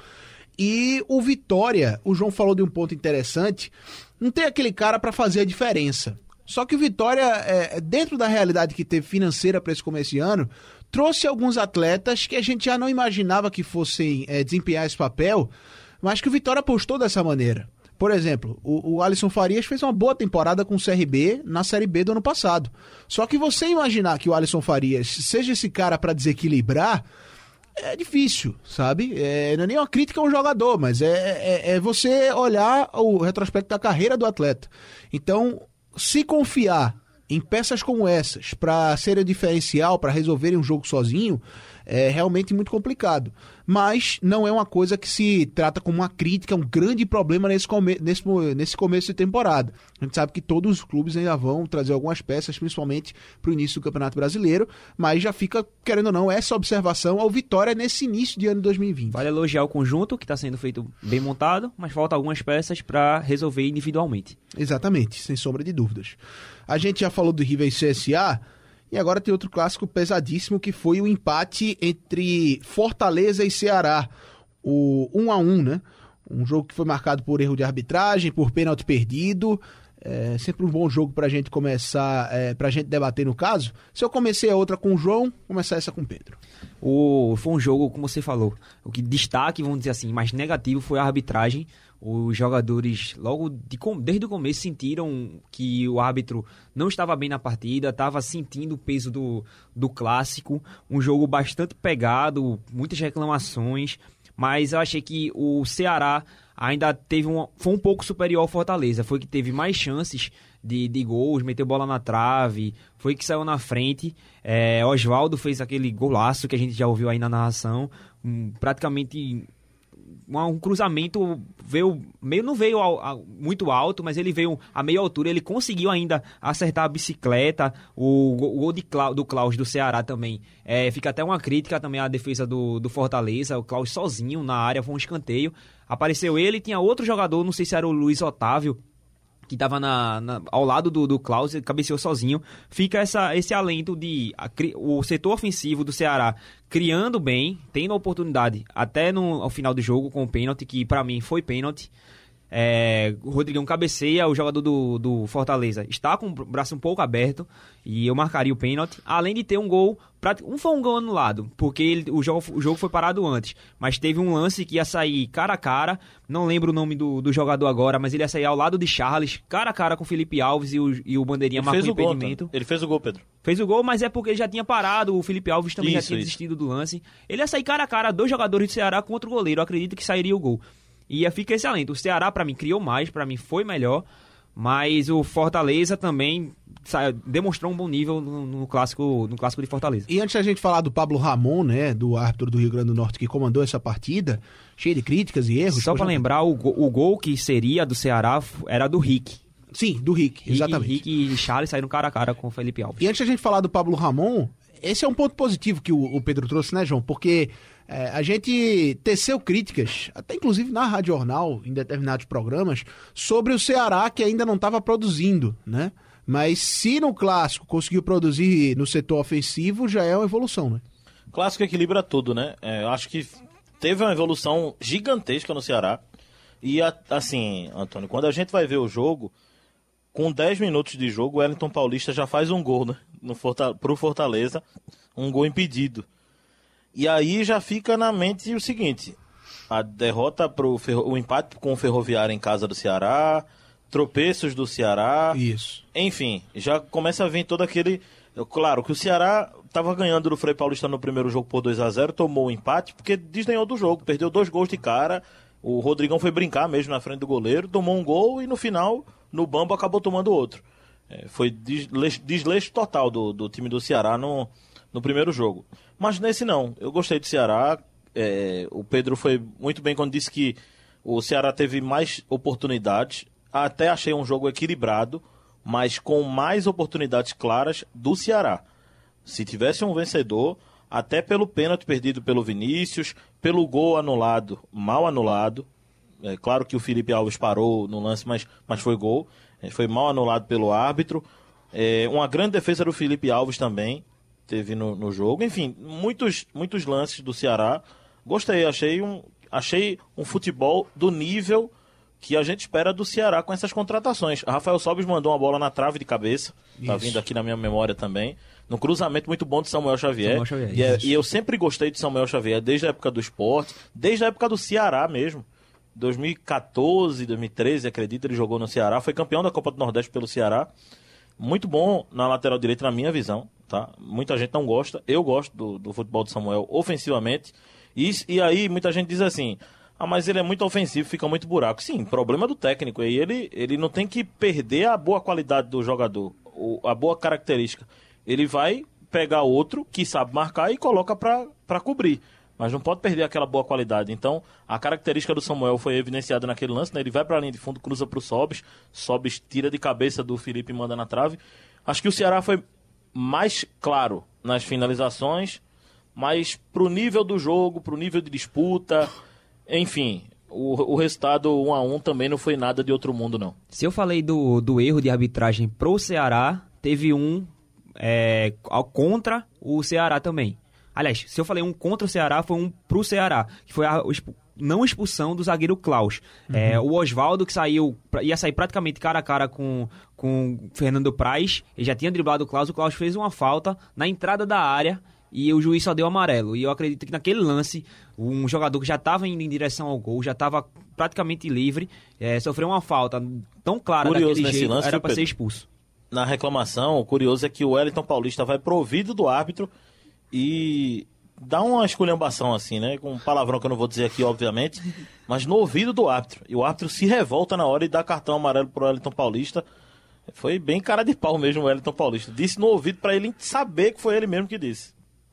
E o Vitória, o João falou de um ponto interessante, não tem aquele cara para fazer a diferença. Só que o Vitória, é, dentro da realidade que teve financeira para esse começo de ano, trouxe alguns atletas que a gente já não imaginava que fossem é, desempenhar esse papel, mas que o Vitória apostou dessa maneira. Por exemplo, o, o Alisson Farias fez uma boa temporada com o C R B na Série B do ano passado. Só que você imaginar que o Alisson Farias seja esse cara para desequilibrar, é difícil, sabe? É, não é nem uma crítica ao jogador, mas é, é, é você olhar o retrospecto da carreira do atleta. Então, se confiar em peças como essas para serem diferencial, para resolverem um jogo sozinho, é realmente muito complicado. Mas não é uma coisa que se trata como uma crítica, um grande problema nesse, come- nesse, nesse começo de temporada. A gente sabe que todos os clubes ainda vão trazer algumas peças, principalmente para o início do Campeonato Brasileiro, mas já fica, querendo ou não, essa observação ao Vitória nesse início de ano de dois mil e vinte. Vale elogiar o conjunto, que está sendo feito bem montado, mas falta algumas peças para resolver individualmente. Exatamente, sem sombra de dúvidas. A gente já falou do River e C S A, e agora tem outro clássico pesadíssimo, que foi o empate entre Fortaleza e Ceará, o um a um, né? Um jogo que foi marcado por erro de arbitragem, por pênalti perdido. É sempre um bom jogo pra gente começar, é, pra gente debater no caso. Se eu comecei a outra com o João, vou começar essa com o Pedro. O, foi um jogo, como você falou, o que destaque, vamos dizer assim, mais negativo foi a arbitragem. Os jogadores, logo de, desde o começo, sentiram que o árbitro não estava bem na partida, estava sentindo o peso do, do clássico. Um jogo bastante pegado, muitas reclamações, mas eu achei que o Ceará ainda teve um, foi um pouco superior ao Fortaleza. Foi que teve mais chances de, de gols, meteu bola na trave, foi que saiu na frente. É, Oswaldo fez aquele golaço que a gente já ouviu aí na narração, um, praticamente... um cruzamento, veio, meio, não veio ao, ao, muito alto, mas ele veio a meia altura, ele conseguiu ainda acertar a bicicleta. O, o gol de Clau, do Klaus do Ceará também, é, fica até uma crítica também à defesa do, do Fortaleza. O Klaus sozinho na área, foi um escanteio, apareceu ele, tinha outro jogador, não sei se era o Luiz Otávio, que estava na, na, ao lado do, do Klaus, ele cabeceou sozinho. Fica essa, esse alento de a, o setor ofensivo do Ceará criando bem, tendo a oportunidade até no, ao final do jogo com o pênalti, que para mim foi pênalti. É, o Rodrigão cabeceia, o jogador do, do Fortaleza está com o braço um pouco aberto e eu marcaria o pênalti, além de ter um gol, um foi um gol anulado, porque ele, o, jogo, o jogo foi parado antes, mas teve um lance que ia sair cara a cara, não lembro o nome do, do jogador agora, mas ele ia sair ao lado de Charles, cara a cara com o Felipe Alves e o, e o Bandeirinha marcou o impedimento. Gol, ele fez o gol, Pedro. Fez o gol, mas é porque ele já tinha parado, o Felipe Alves também isso, já tinha isso. desistido do lance. Ele ia sair cara a cara, dois jogadores do Ceará contra o goleiro, eu acredito que sairia o gol. E fica excelente. O Ceará, pra mim, criou mais, pra mim foi melhor, mas o Fortaleza também sabe, demonstrou um bom nível no, no, clássico, no clássico de Fortaleza. E antes da gente falar do Pablo Ramon, né, do árbitro do Rio Grande do Norte que comandou essa partida, cheio de críticas e erros. Só pra lembrar, o, o gol que seria do Ceará era do Rick. Sim, do Rick, Rick exatamente. Rick e Charles saíram cara a cara com o Felipe Alves. E antes da gente falar do Pablo Ramon, esse é um ponto positivo que o, o Pedro trouxe, né, João? Porque é, a gente teceu críticas, até inclusive na Rádio Jornal, em determinados programas, sobre o Ceará que ainda não estava produzindo, né? Mas se no Clássico conseguiu produzir no setor ofensivo, já é uma evolução, né? Clássico equilibra tudo, né? É, acho que teve uma evolução gigantesca no Ceará. E assim, Antônio, quando a gente vai ver o jogo, com dez minutos de jogo, o Wellington Paulista já faz um gol, né? No Forta- pro Fortaleza, um gol impedido. E aí já fica na mente o seguinte: a derrota, pro ferro... o empate com o Ferroviário em casa do Ceará, tropeços do Ceará. Isso. Enfim, já começa a vir todo aquele... Claro que o Ceará estava ganhando do Frei Paulista no primeiro jogo por dois a zero, tomou o empate porque desdenhou do jogo, perdeu dois gols de cara. O Rodrigão foi brincar mesmo na frente do goleiro, tomou um gol e no final, no bambo, acabou tomando outro. É, foi desleixo, desleixo total do, do time do Ceará no, no primeiro jogo. Mas nesse não, eu gostei do Ceará. É, o Pedro foi muito bem quando disse que o Ceará teve mais oportunidades. Até achei um jogo equilibrado, mas com mais oportunidades claras do Ceará. Se tivesse um vencedor, até pelo pênalti perdido pelo Vinícius, pelo gol anulado, mal anulado. É claro que o Felipe Alves parou no lance, mas, mas foi gol. É, foi mal anulado pelo árbitro. É, uma grande defesa do Felipe Alves também teve no, no jogo. Enfim, muitos, muitos lances do Ceará. Gostei, achei um, achei um futebol do nível que a gente espera do Ceará com essas contratações. A Rafael Sobis mandou uma bola na trave de cabeça, tá vindo aqui na minha memória também, no cruzamento muito bom de Samuel Xavier, Samuel Xavier e, é, e eu sempre gostei de Samuel Xavier, desde a época do Sport, desde a época do Ceará mesmo, dois mil e catorze, dois mil e treze, acredito, ele jogou no Ceará, foi campeão da Copa do Nordeste pelo Ceará, muito bom na lateral direita, na minha visão, tá? Muita gente não gosta, eu gosto do, do futebol de Samuel ofensivamente, e, e aí muita gente diz assim: ah, mas ele é muito ofensivo, fica muito buraco. Sim, problema do técnico. E ele, ele não tem que perder a boa qualidade do jogador, a boa característica. Ele vai pegar outro que sabe marcar e coloca para cobrir. Mas não pode perder aquela boa qualidade. Então, a característica do Samuel foi evidenciada naquele lance, né? Ele vai para a linha de fundo, cruza para o Sobis. Sobis tira de cabeça do Felipe e manda na trave. Acho que o Ceará foi mais claro nas finalizações, mas pro nível do jogo, pro nível de disputa... Enfim, o, o resultado um a um também não foi nada de outro mundo, não. Se eu falei do, do erro de arbitragem pro Ceará, teve um é, contra o Ceará também. Aliás, se eu falei um contra o Ceará, foi um pro Ceará, que foi a expu- não expulsão do zagueiro Klaus. Uhum. É, o Oswaldo, que saiu, ia sair praticamente cara a cara com o Fernando Praz, ele já tinha driblado o Klaus, o Klaus fez uma falta na entrada da área, e o juiz só deu amarelo. E eu acredito que naquele lance, um jogador que já estava indo em direção ao gol, já estava praticamente livre, é, sofreu uma falta tão clara curioso daquele jeito, lance, era para ser expulso. Na reclamação, o curioso é que o Wellington Paulista vai pro ouvido do árbitro e dá uma esculhambação assim, né? Com um palavrão que eu não vou dizer aqui, obviamente, mas no ouvido do árbitro. E o árbitro se revolta na hora e dá cartão amarelo pro Wellington Paulista. Foi bem cara de pau mesmo o Wellington Paulista. Disse no ouvido para ele saber que foi ele mesmo que disse.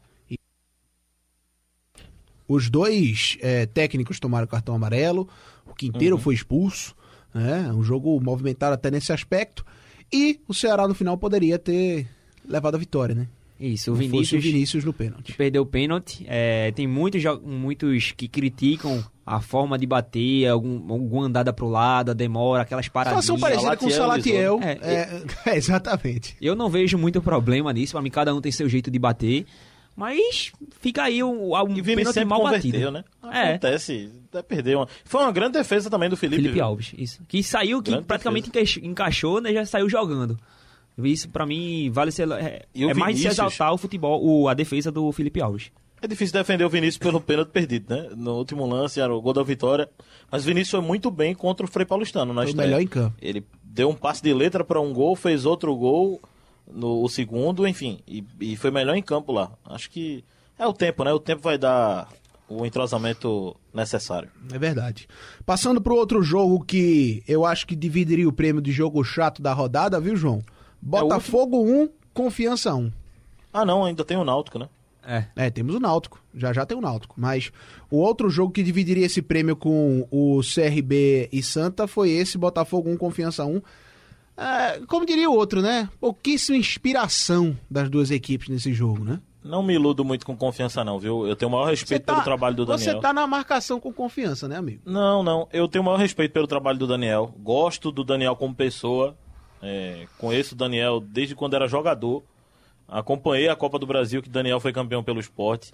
Os dois é, técnicos tomaram cartão amarelo, o Quinteiro uhum. foi expulso, né? Um jogo movimentado até nesse aspecto, e o Ceará no final poderia ter levado a vitória, né? Isso, o Vinícius, o Vinícius no pênalti. Perdeu o pênalti, é, tem muitos, muitos que criticam a forma de bater, algum, alguma andada pro lado, a demora, aquelas paradinhas. Situação parecida com o Salatiel. É, é, é, é, exatamente. Eu não vejo muito problema nisso, para mim cada um tem seu jeito de bater. Mas fica aí um, um e Vini pênalti sempre mal converteu, batido. né? É. Acontece, até perdeu. Uma... Foi uma grande defesa também do Felipe. Felipe viu? Alves, isso. Que saiu, que Grande praticamente encaixou, encaixou, né? Já saiu jogando. Isso, pra mim, vale ser... É, é mais de se exaltar o futebol, o, a defesa do Felipe Alves. É difícil defender o Vinícius pelo pênalti perdido, né? No último lance, era o gol da vitória. Mas o Vinícius foi muito bem contra o Frei Paulistano na Foi o estreia. melhor em campo. Ele deu um passe de letra para um gol, fez outro gol no o segundo, enfim. E, e foi melhor em campo lá. Acho que é o tempo, né? O tempo vai dar o entrosamento necessário. É verdade. Passando para o outro jogo que eu acho que dividiria o prêmio de jogo chato da rodada, viu, João? Botafogo um, Confiança um. Ah, não, ainda tem o Náutico, né? É. É, temos o Náutico. Já já tem o Náutico. Mas o outro jogo que dividiria esse prêmio com o C R B e Santa foi esse, Botafogo um, Confiança um. É, como diria o outro, né? Pouquíssima inspiração das duas equipes nesse jogo, né? Não me iludo muito com Confiança, não, viu? Eu tenho o maior respeito Tá, pelo trabalho do Daniel. Você tá na marcação com Confiança, né, amigo? Não, não. Eu tenho o maior respeito pelo trabalho do Daniel. Gosto do Daniel como pessoa. É, conheço o Daniel desde quando era jogador. Acompanhei a Copa do Brasil, que Daniel foi campeão pelo Sport.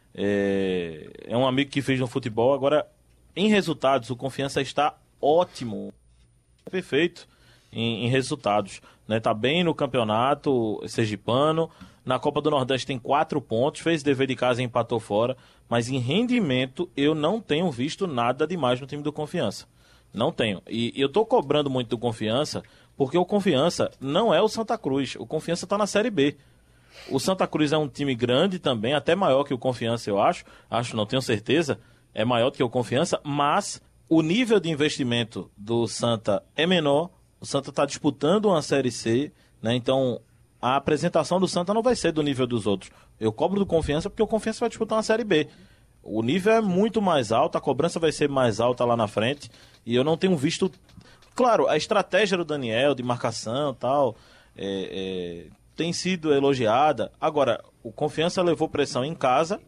É, é um amigo que fez no futebol. Agora, em resultados, o Confiança está ótimo. Perfeito em, em resultados. Né? Tá bem no campeonato sergipano. Na Copa do Nordeste tem quatro pontos. Fez dever de casa e empatou fora. Mas em rendimento, eu não tenho visto nada demais no time do Confiança. Não tenho. E eu tô cobrando muito do Confiança, porque o Confiança não é o Santa Cruz. O Confiança tá na Série B. O Santa Cruz é um time grande também, até maior que o Confiança, eu acho. Acho, não tenho certeza. É maior do que o Confiança, mas o nível de investimento do Santa é menor. O Santa está disputando uma Série C, né? Então a apresentação do Santa não vai ser do nível dos outros. Eu cobro do Confiança porque o Confiança vai disputar uma Série B. O nível é muito mais alto, a cobrança vai ser mais alta lá na frente. E eu não tenho visto... Claro, a estratégia do Daniel de marcação e tal... É, é... tem sido elogiada. Agora, o Confiança levou pressão em casa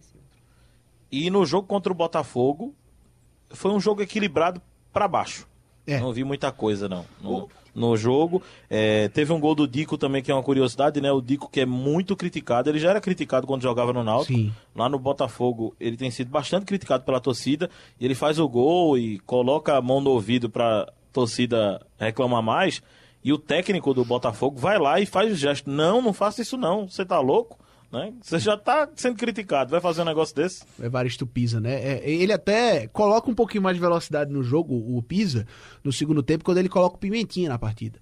e no jogo contra o Botafogo foi um jogo equilibrado para baixo. É. Não vi muita coisa, não. No, no jogo, é, teve um gol do Dico também, que é uma curiosidade, né? O Dico, que é muito criticado. Ele já era criticado quando jogava no Náutico. Sim. Lá no Botafogo, ele tem sido bastante criticado pela torcida. E ele faz o gol e coloca a mão no ouvido para torcida reclamar mais. E o técnico do Botafogo vai lá e faz o gesto. Não, não faça isso não. Você tá louco? Né? Você já tá sendo criticado. Vai fazer um negócio desse? O Evaristo Pisa, né? É, ele até coloca um pouquinho mais de velocidade no jogo, o Pisa, no segundo tempo, quando ele coloca o Pimentinha na partida.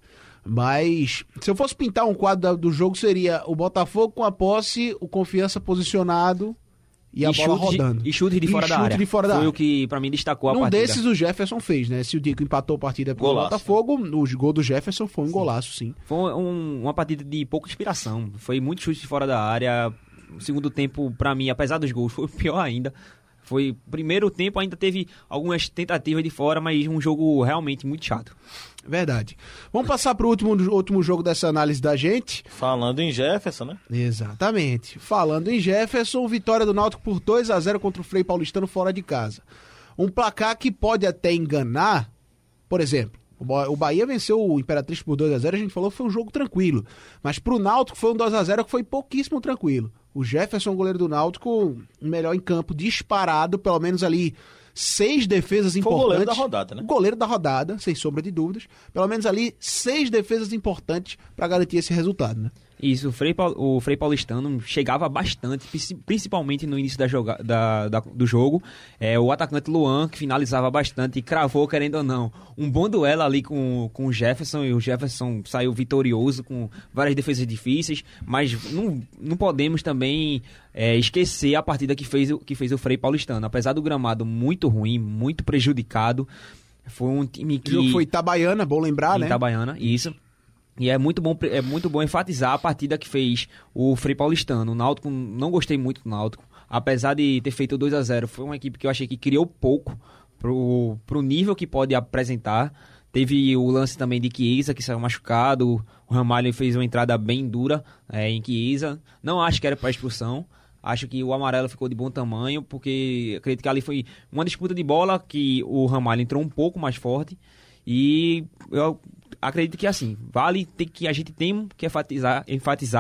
Mas, se eu fosse pintar um quadro do jogo, seria o Botafogo com a posse, o Confiança posicionado... E, e a bola rodando. De, e chute de fora e da chute área. De fora da Foi área. o que, pra mim, destacou a Num partida. Num desses o Jefferson fez, né? Se o Dico empatou a partida pro golaço. Botafogo, o gol do Jefferson foi um sim. golaço, sim. Foi um, uma partida de pouca inspiração. Foi muito chute de fora da área. O segundo tempo, pra mim, apesar dos gols, foi pior ainda. Foi primeiro tempo, ainda teve algumas tentativas de fora, mas um jogo realmente muito chato. Verdade. Vamos passar para o último, último jogo dessa análise da gente. Falando em Jefferson, né? Exatamente. Falando em Jefferson, vitória do Náutico por dois a zero contra o Frei Paulistano fora de casa. Um placar que pode até enganar, por exemplo, o Bahia venceu o Imperatriz por dois a zero, a gente falou que foi um jogo tranquilo. Mas para o Náutico foi um dois a zero que foi pouquíssimo tranquilo. O Jefferson, goleiro do Náutico, melhor em campo, disparado, pelo menos ali... Seis defesas Foi importantes. o goleiro da rodada, né? O goleiro da rodada, sem sombra de dúvidas. Pelo menos ali, seis defesas importantes para garantir esse resultado, né? Isso, o Frei, o Frei Paulistano chegava bastante, principalmente no início da joga, da, da, do jogo. É, o atacante Luan, que finalizava bastante e cravou, querendo ou não, um bom duelo ali com, com o Jefferson. E o Jefferson saiu vitorioso com várias defesas difíceis. Mas não, não podemos também é, esquecer a partida que fez, que fez o Frei Paulistano. Apesar do gramado muito ruim, muito prejudicado, foi um time que... O jogo foi Itabaiana, bom lembrar, né? Itabaiana, isso. E é muito bom, é muito bom enfatizar a partida que fez o Frei Paulistano. O Náutico, não gostei muito do Náutico. Apesar de ter feito dois a zero, foi uma equipe que eu achei que criou pouco pro, pro nível que pode apresentar. Teve o lance também de Chiesa, que saiu machucado. O Ramalho fez uma entrada bem dura é, em Chiesa. Não acho que era para expulsão. Acho que o amarelo ficou de bom tamanho, porque acredito que ali foi uma disputa de bola que o Ramalho entrou um pouco mais forte. E eu acredito que assim, vale ter que a gente tem que enfatizar, enfatizar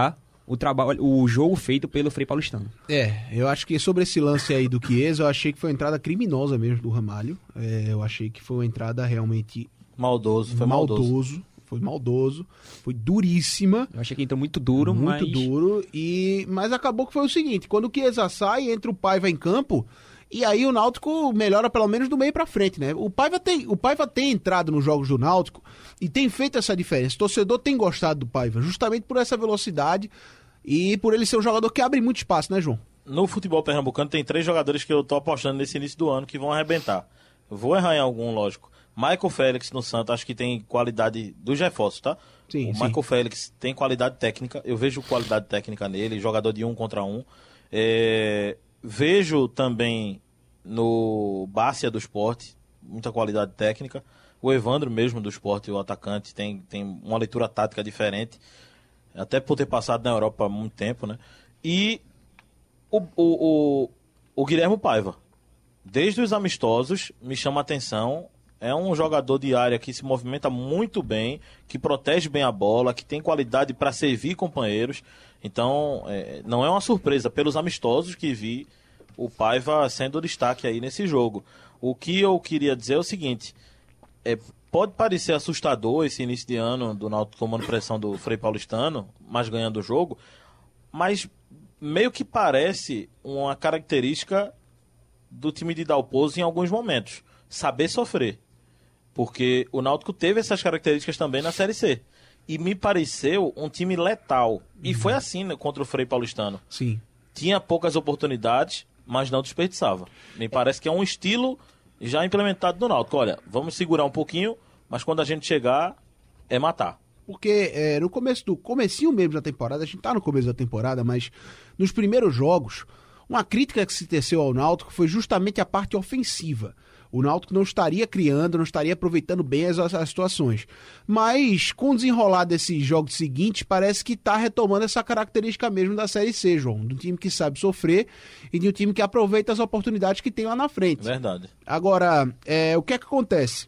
o trabalho, o jogo feito pelo Frei Paulistano. É, eu acho que sobre esse lance aí do Chiesa, eu achei que foi uma entrada criminosa mesmo do Ramalho. É, eu achei que foi uma entrada realmente maldoso, foi maldoso. maldoso. Foi maldoso, foi duríssima. Eu achei que entrou muito duro, muito mas... duro, e... mas acabou que foi o seguinte, quando o Chiesa sai, entra o Paiva em campo, e aí o Náutico melhora pelo menos do meio pra frente, né? O Paiva tem, o Paiva tem entrado nos jogos do Náutico e tem feito essa diferença. O torcedor tem gostado do Paiva, justamente por essa velocidade e por ele ser um jogador que abre muito espaço, né, João? No futebol pernambucano tem três jogadores que eu tô apostando nesse início do ano que vão arrebentar. Vou errar em algum, lógico. Michael Félix no Santos, acho que tem qualidade dos reforços, tá? Sim, o sim. Michael Félix tem qualidade técnica, eu vejo qualidade técnica nele, jogador de um contra um. É... Vejo também no Bárcia do Sport, muita qualidade técnica. O Evandro mesmo do Sport, o atacante, tem, tem uma leitura tática diferente, até por ter passado na Europa há muito tempo, né? E o, o, o, o Guilherme Paiva, desde os amistosos, me chama a atenção. É um jogador de área que se movimenta muito bem, que protege bem a bola, que tem qualidade para servir companheiros. Então, é, não é uma surpresa pelos amistosos que vi o Paiva sendo destaque aí nesse jogo. O que eu queria dizer é o seguinte, é, pode parecer assustador esse início de ano do Náutico tomando pressão do Frei Paulistano, mas ganhando o jogo, mas meio que parece uma característica do time de Dalpozo em alguns momentos, saber sofrer. Porque o Náutico teve essas características também na Série C. E me pareceu um time letal. E foi assim, né, contra o Frei Paulistano. Sim. Tinha poucas oportunidades, mas não desperdiçava. Me parece que é um estilo já implementado no Náutico. Olha, vamos segurar um pouquinho, mas quando a gente chegar, é matar. Porque é, no começo do comecinho mesmo da temporada, a gente tá no começo da temporada, mas nos primeiros jogos, uma crítica que se teceu ao Náutico foi justamente a parte ofensiva. O Náutico não estaria criando, não estaria aproveitando bem as, as situações. Mas, com o desenrolar desses jogos seguintes, parece que está retomando essa característica mesmo da Série C, João. De um time que sabe sofrer e de um time que aproveita as oportunidades que tem lá na frente. Verdade. Agora, é, o que é que acontece?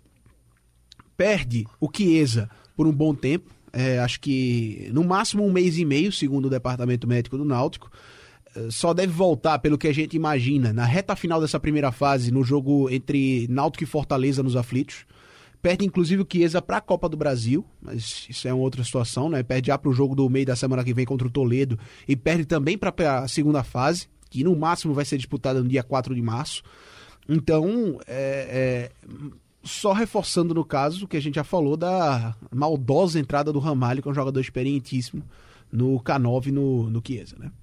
Perde o Chiesa por um bom tempo. É, acho que no máximo um mês e meio, segundo o Departamento Médico do Náutico. Só deve voltar, pelo que a gente imagina, na reta final dessa primeira fase, no jogo entre Náutico e Fortaleza nos aflitos. Perde inclusive o Chiesa para a Copa do Brasil, mas isso é uma outra situação, né? Perde já para o jogo do meio da semana que vem contra o Toledo e perde também para a segunda fase, que no máximo vai ser disputada no dia quatro de março. Então, é, é, só reforçando no caso o que a gente já falou da maldosa entrada do Ramalho, que é um jogador experientíssimo, no K nove no, no Chiesa, né?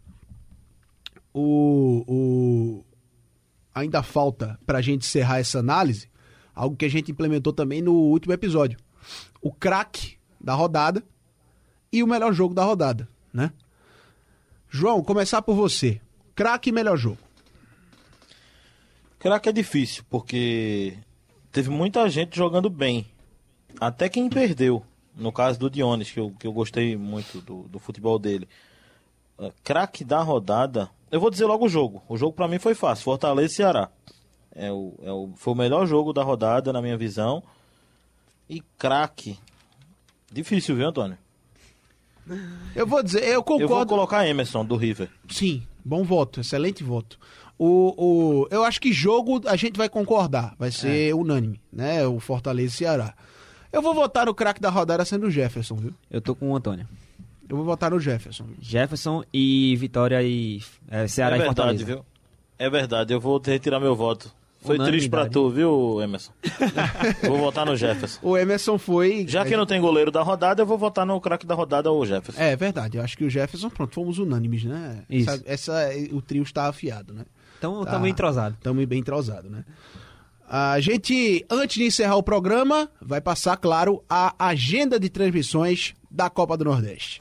O, o... Ainda falta para a gente encerrar essa análise algo que a gente implementou também no último episódio. O craque da rodada e o melhor jogo da rodada, né? João, começar por você. Craque e melhor jogo. Craque é difícil, porque teve muita gente jogando bem. Até quem perdeu. No caso do Dionis, que eu, que eu gostei muito do, do futebol dele. Uh, craque da rodada... Eu vou dizer logo o jogo. O jogo pra mim foi fácil. Fortaleza e Ceará. É o, é o, foi o melhor jogo da rodada, na minha visão. E craque. Difícil, viu, Antônio? Eu vou dizer, eu concordo. Eu vou colocar Emerson, do River. Sim, bom voto, excelente voto. O, o, eu acho que jogo a gente vai concordar. Vai ser é. unânime, né? O Fortaleza e Ceará. Eu vou votar no craque da rodada sendo o Jefferson, viu? Eu tô com o Antônio. Eu vou votar no Jefferson. Jefferson e Vitória e é, Ceará é verdade, e Fortaleza. Viu? É verdade, eu vou retirar meu voto. Foi triste pra tu, viu, Emerson? Vou votar no Jefferson. O Emerson foi... Já que não tem goleiro da rodada, eu vou votar no craque da rodada, o Jefferson. É verdade, eu acho que o Jefferson, pronto, fomos unânimes, né? Isso. Essa, essa, o trio está afiado, né? Então, tá, estamos entrosados. Estamos bem entrosados, né? A gente, antes de encerrar o programa, vai passar, claro, a agenda de transmissões da Copa do Nordeste.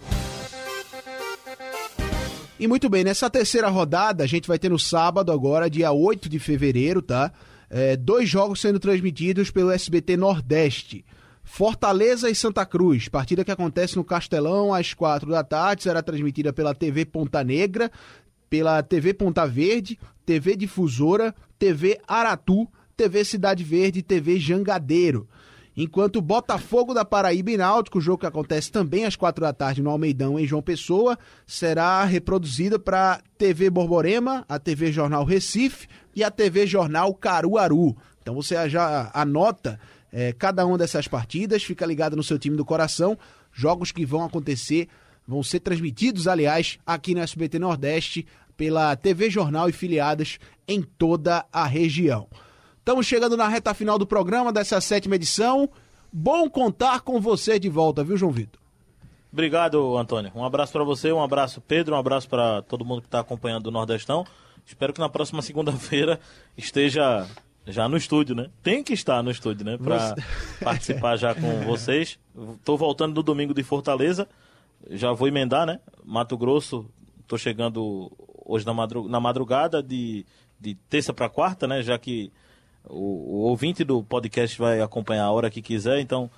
E muito bem, nessa terceira rodada, a gente vai ter no sábado agora, dia oito de fevereiro, tá? É, dois jogos sendo transmitidos pelo S B T Nordeste. Fortaleza e Santa Cruz, partida que acontece no Castelão às quatro da tarde, será transmitida pela T V Ponta Negra, pela T V Ponta Verde, T V Difusora, T V Aratu, T V Cidade Verde e T V Jangadeiro. Enquanto Botafogo da Paraíba e Náutico, o jogo que acontece também às quatro da tarde no Almeidão, em João Pessoa, será reproduzido para T V Borborema, a T V Jornal Recife e a T V Jornal Caruaru. Então você já anota é, cada uma dessas partidas, fica ligado no seu time do coração, jogos que vão acontecer, vão ser transmitidos, aliás, aqui no S B T Nordeste, pela T V Jornal e filiadas em toda a região. Estamos chegando na reta final do programa dessa sétima edição. Bom contar com você de volta, viu, João Vitor? Obrigado, Antônio. Um abraço para você, um abraço, Pedro, um abraço para todo mundo que está acompanhando o Nordestão. Espero que na próxima segunda-feira esteja já no estúdio, né? Tem que estar no estúdio, né? Para você... participar já com vocês. Estou voltando no domingo de Fortaleza. Já vou emendar, né? Mato Grosso, estou chegando hoje na, madru... na madrugada de, de terça para quarta, né? Já que o, o ouvinte do podcast vai acompanhar a hora que quiser, então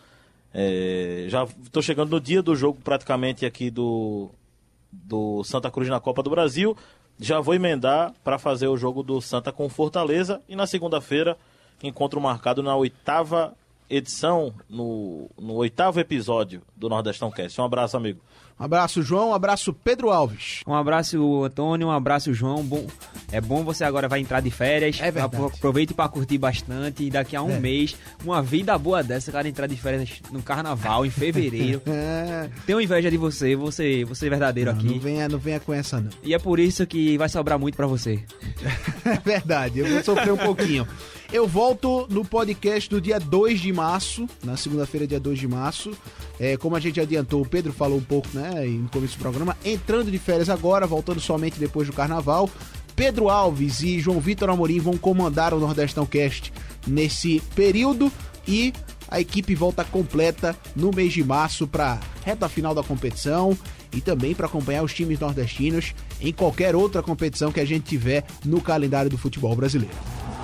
é, já estou chegando no dia do jogo praticamente aqui do, do Santa Cruz na Copa do Brasil. Já vou emendar para fazer o jogo do Santa com Fortaleza e na segunda-feira encontro marcado na oitava edição, no, no oitavo episódio do Nordestão Cast. Um abraço, amigo. Um abraço, João. Um abraço, Pedro Alves. Um abraço, Antônio. Um abraço, João. Bom, é bom você agora vai entrar de férias. É verdade. Aproveite para curtir bastante. E daqui a um é. mês, uma vida boa dessa, cara, entrar de férias no carnaval, em fevereiro. é. Tenho inveja de você. Você, você é verdadeiro não, aqui. Não venha, não venha com essa, não. E é por isso que vai sobrar muito para você. É verdade. Eu vou sofrer um pouquinho. Eu volto no podcast do dia dois de março, na segunda-feira, dia dois de março. É, como a gente adiantou, o Pedro falou um pouco, né, no começo do programa, entrando de férias agora, voltando somente depois do Carnaval. Pedro Alves e João Vitor Amorim vão comandar o Nordestão Cast nesse período e a equipe volta completa no mês de março para reta final da competição e também para acompanhar os times nordestinos em qualquer outra competição que a gente tiver no calendário do futebol brasileiro.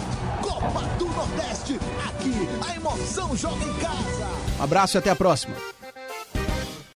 Copa do Nordeste, aqui a emoção joga em casa. Um abraço e até a próxima.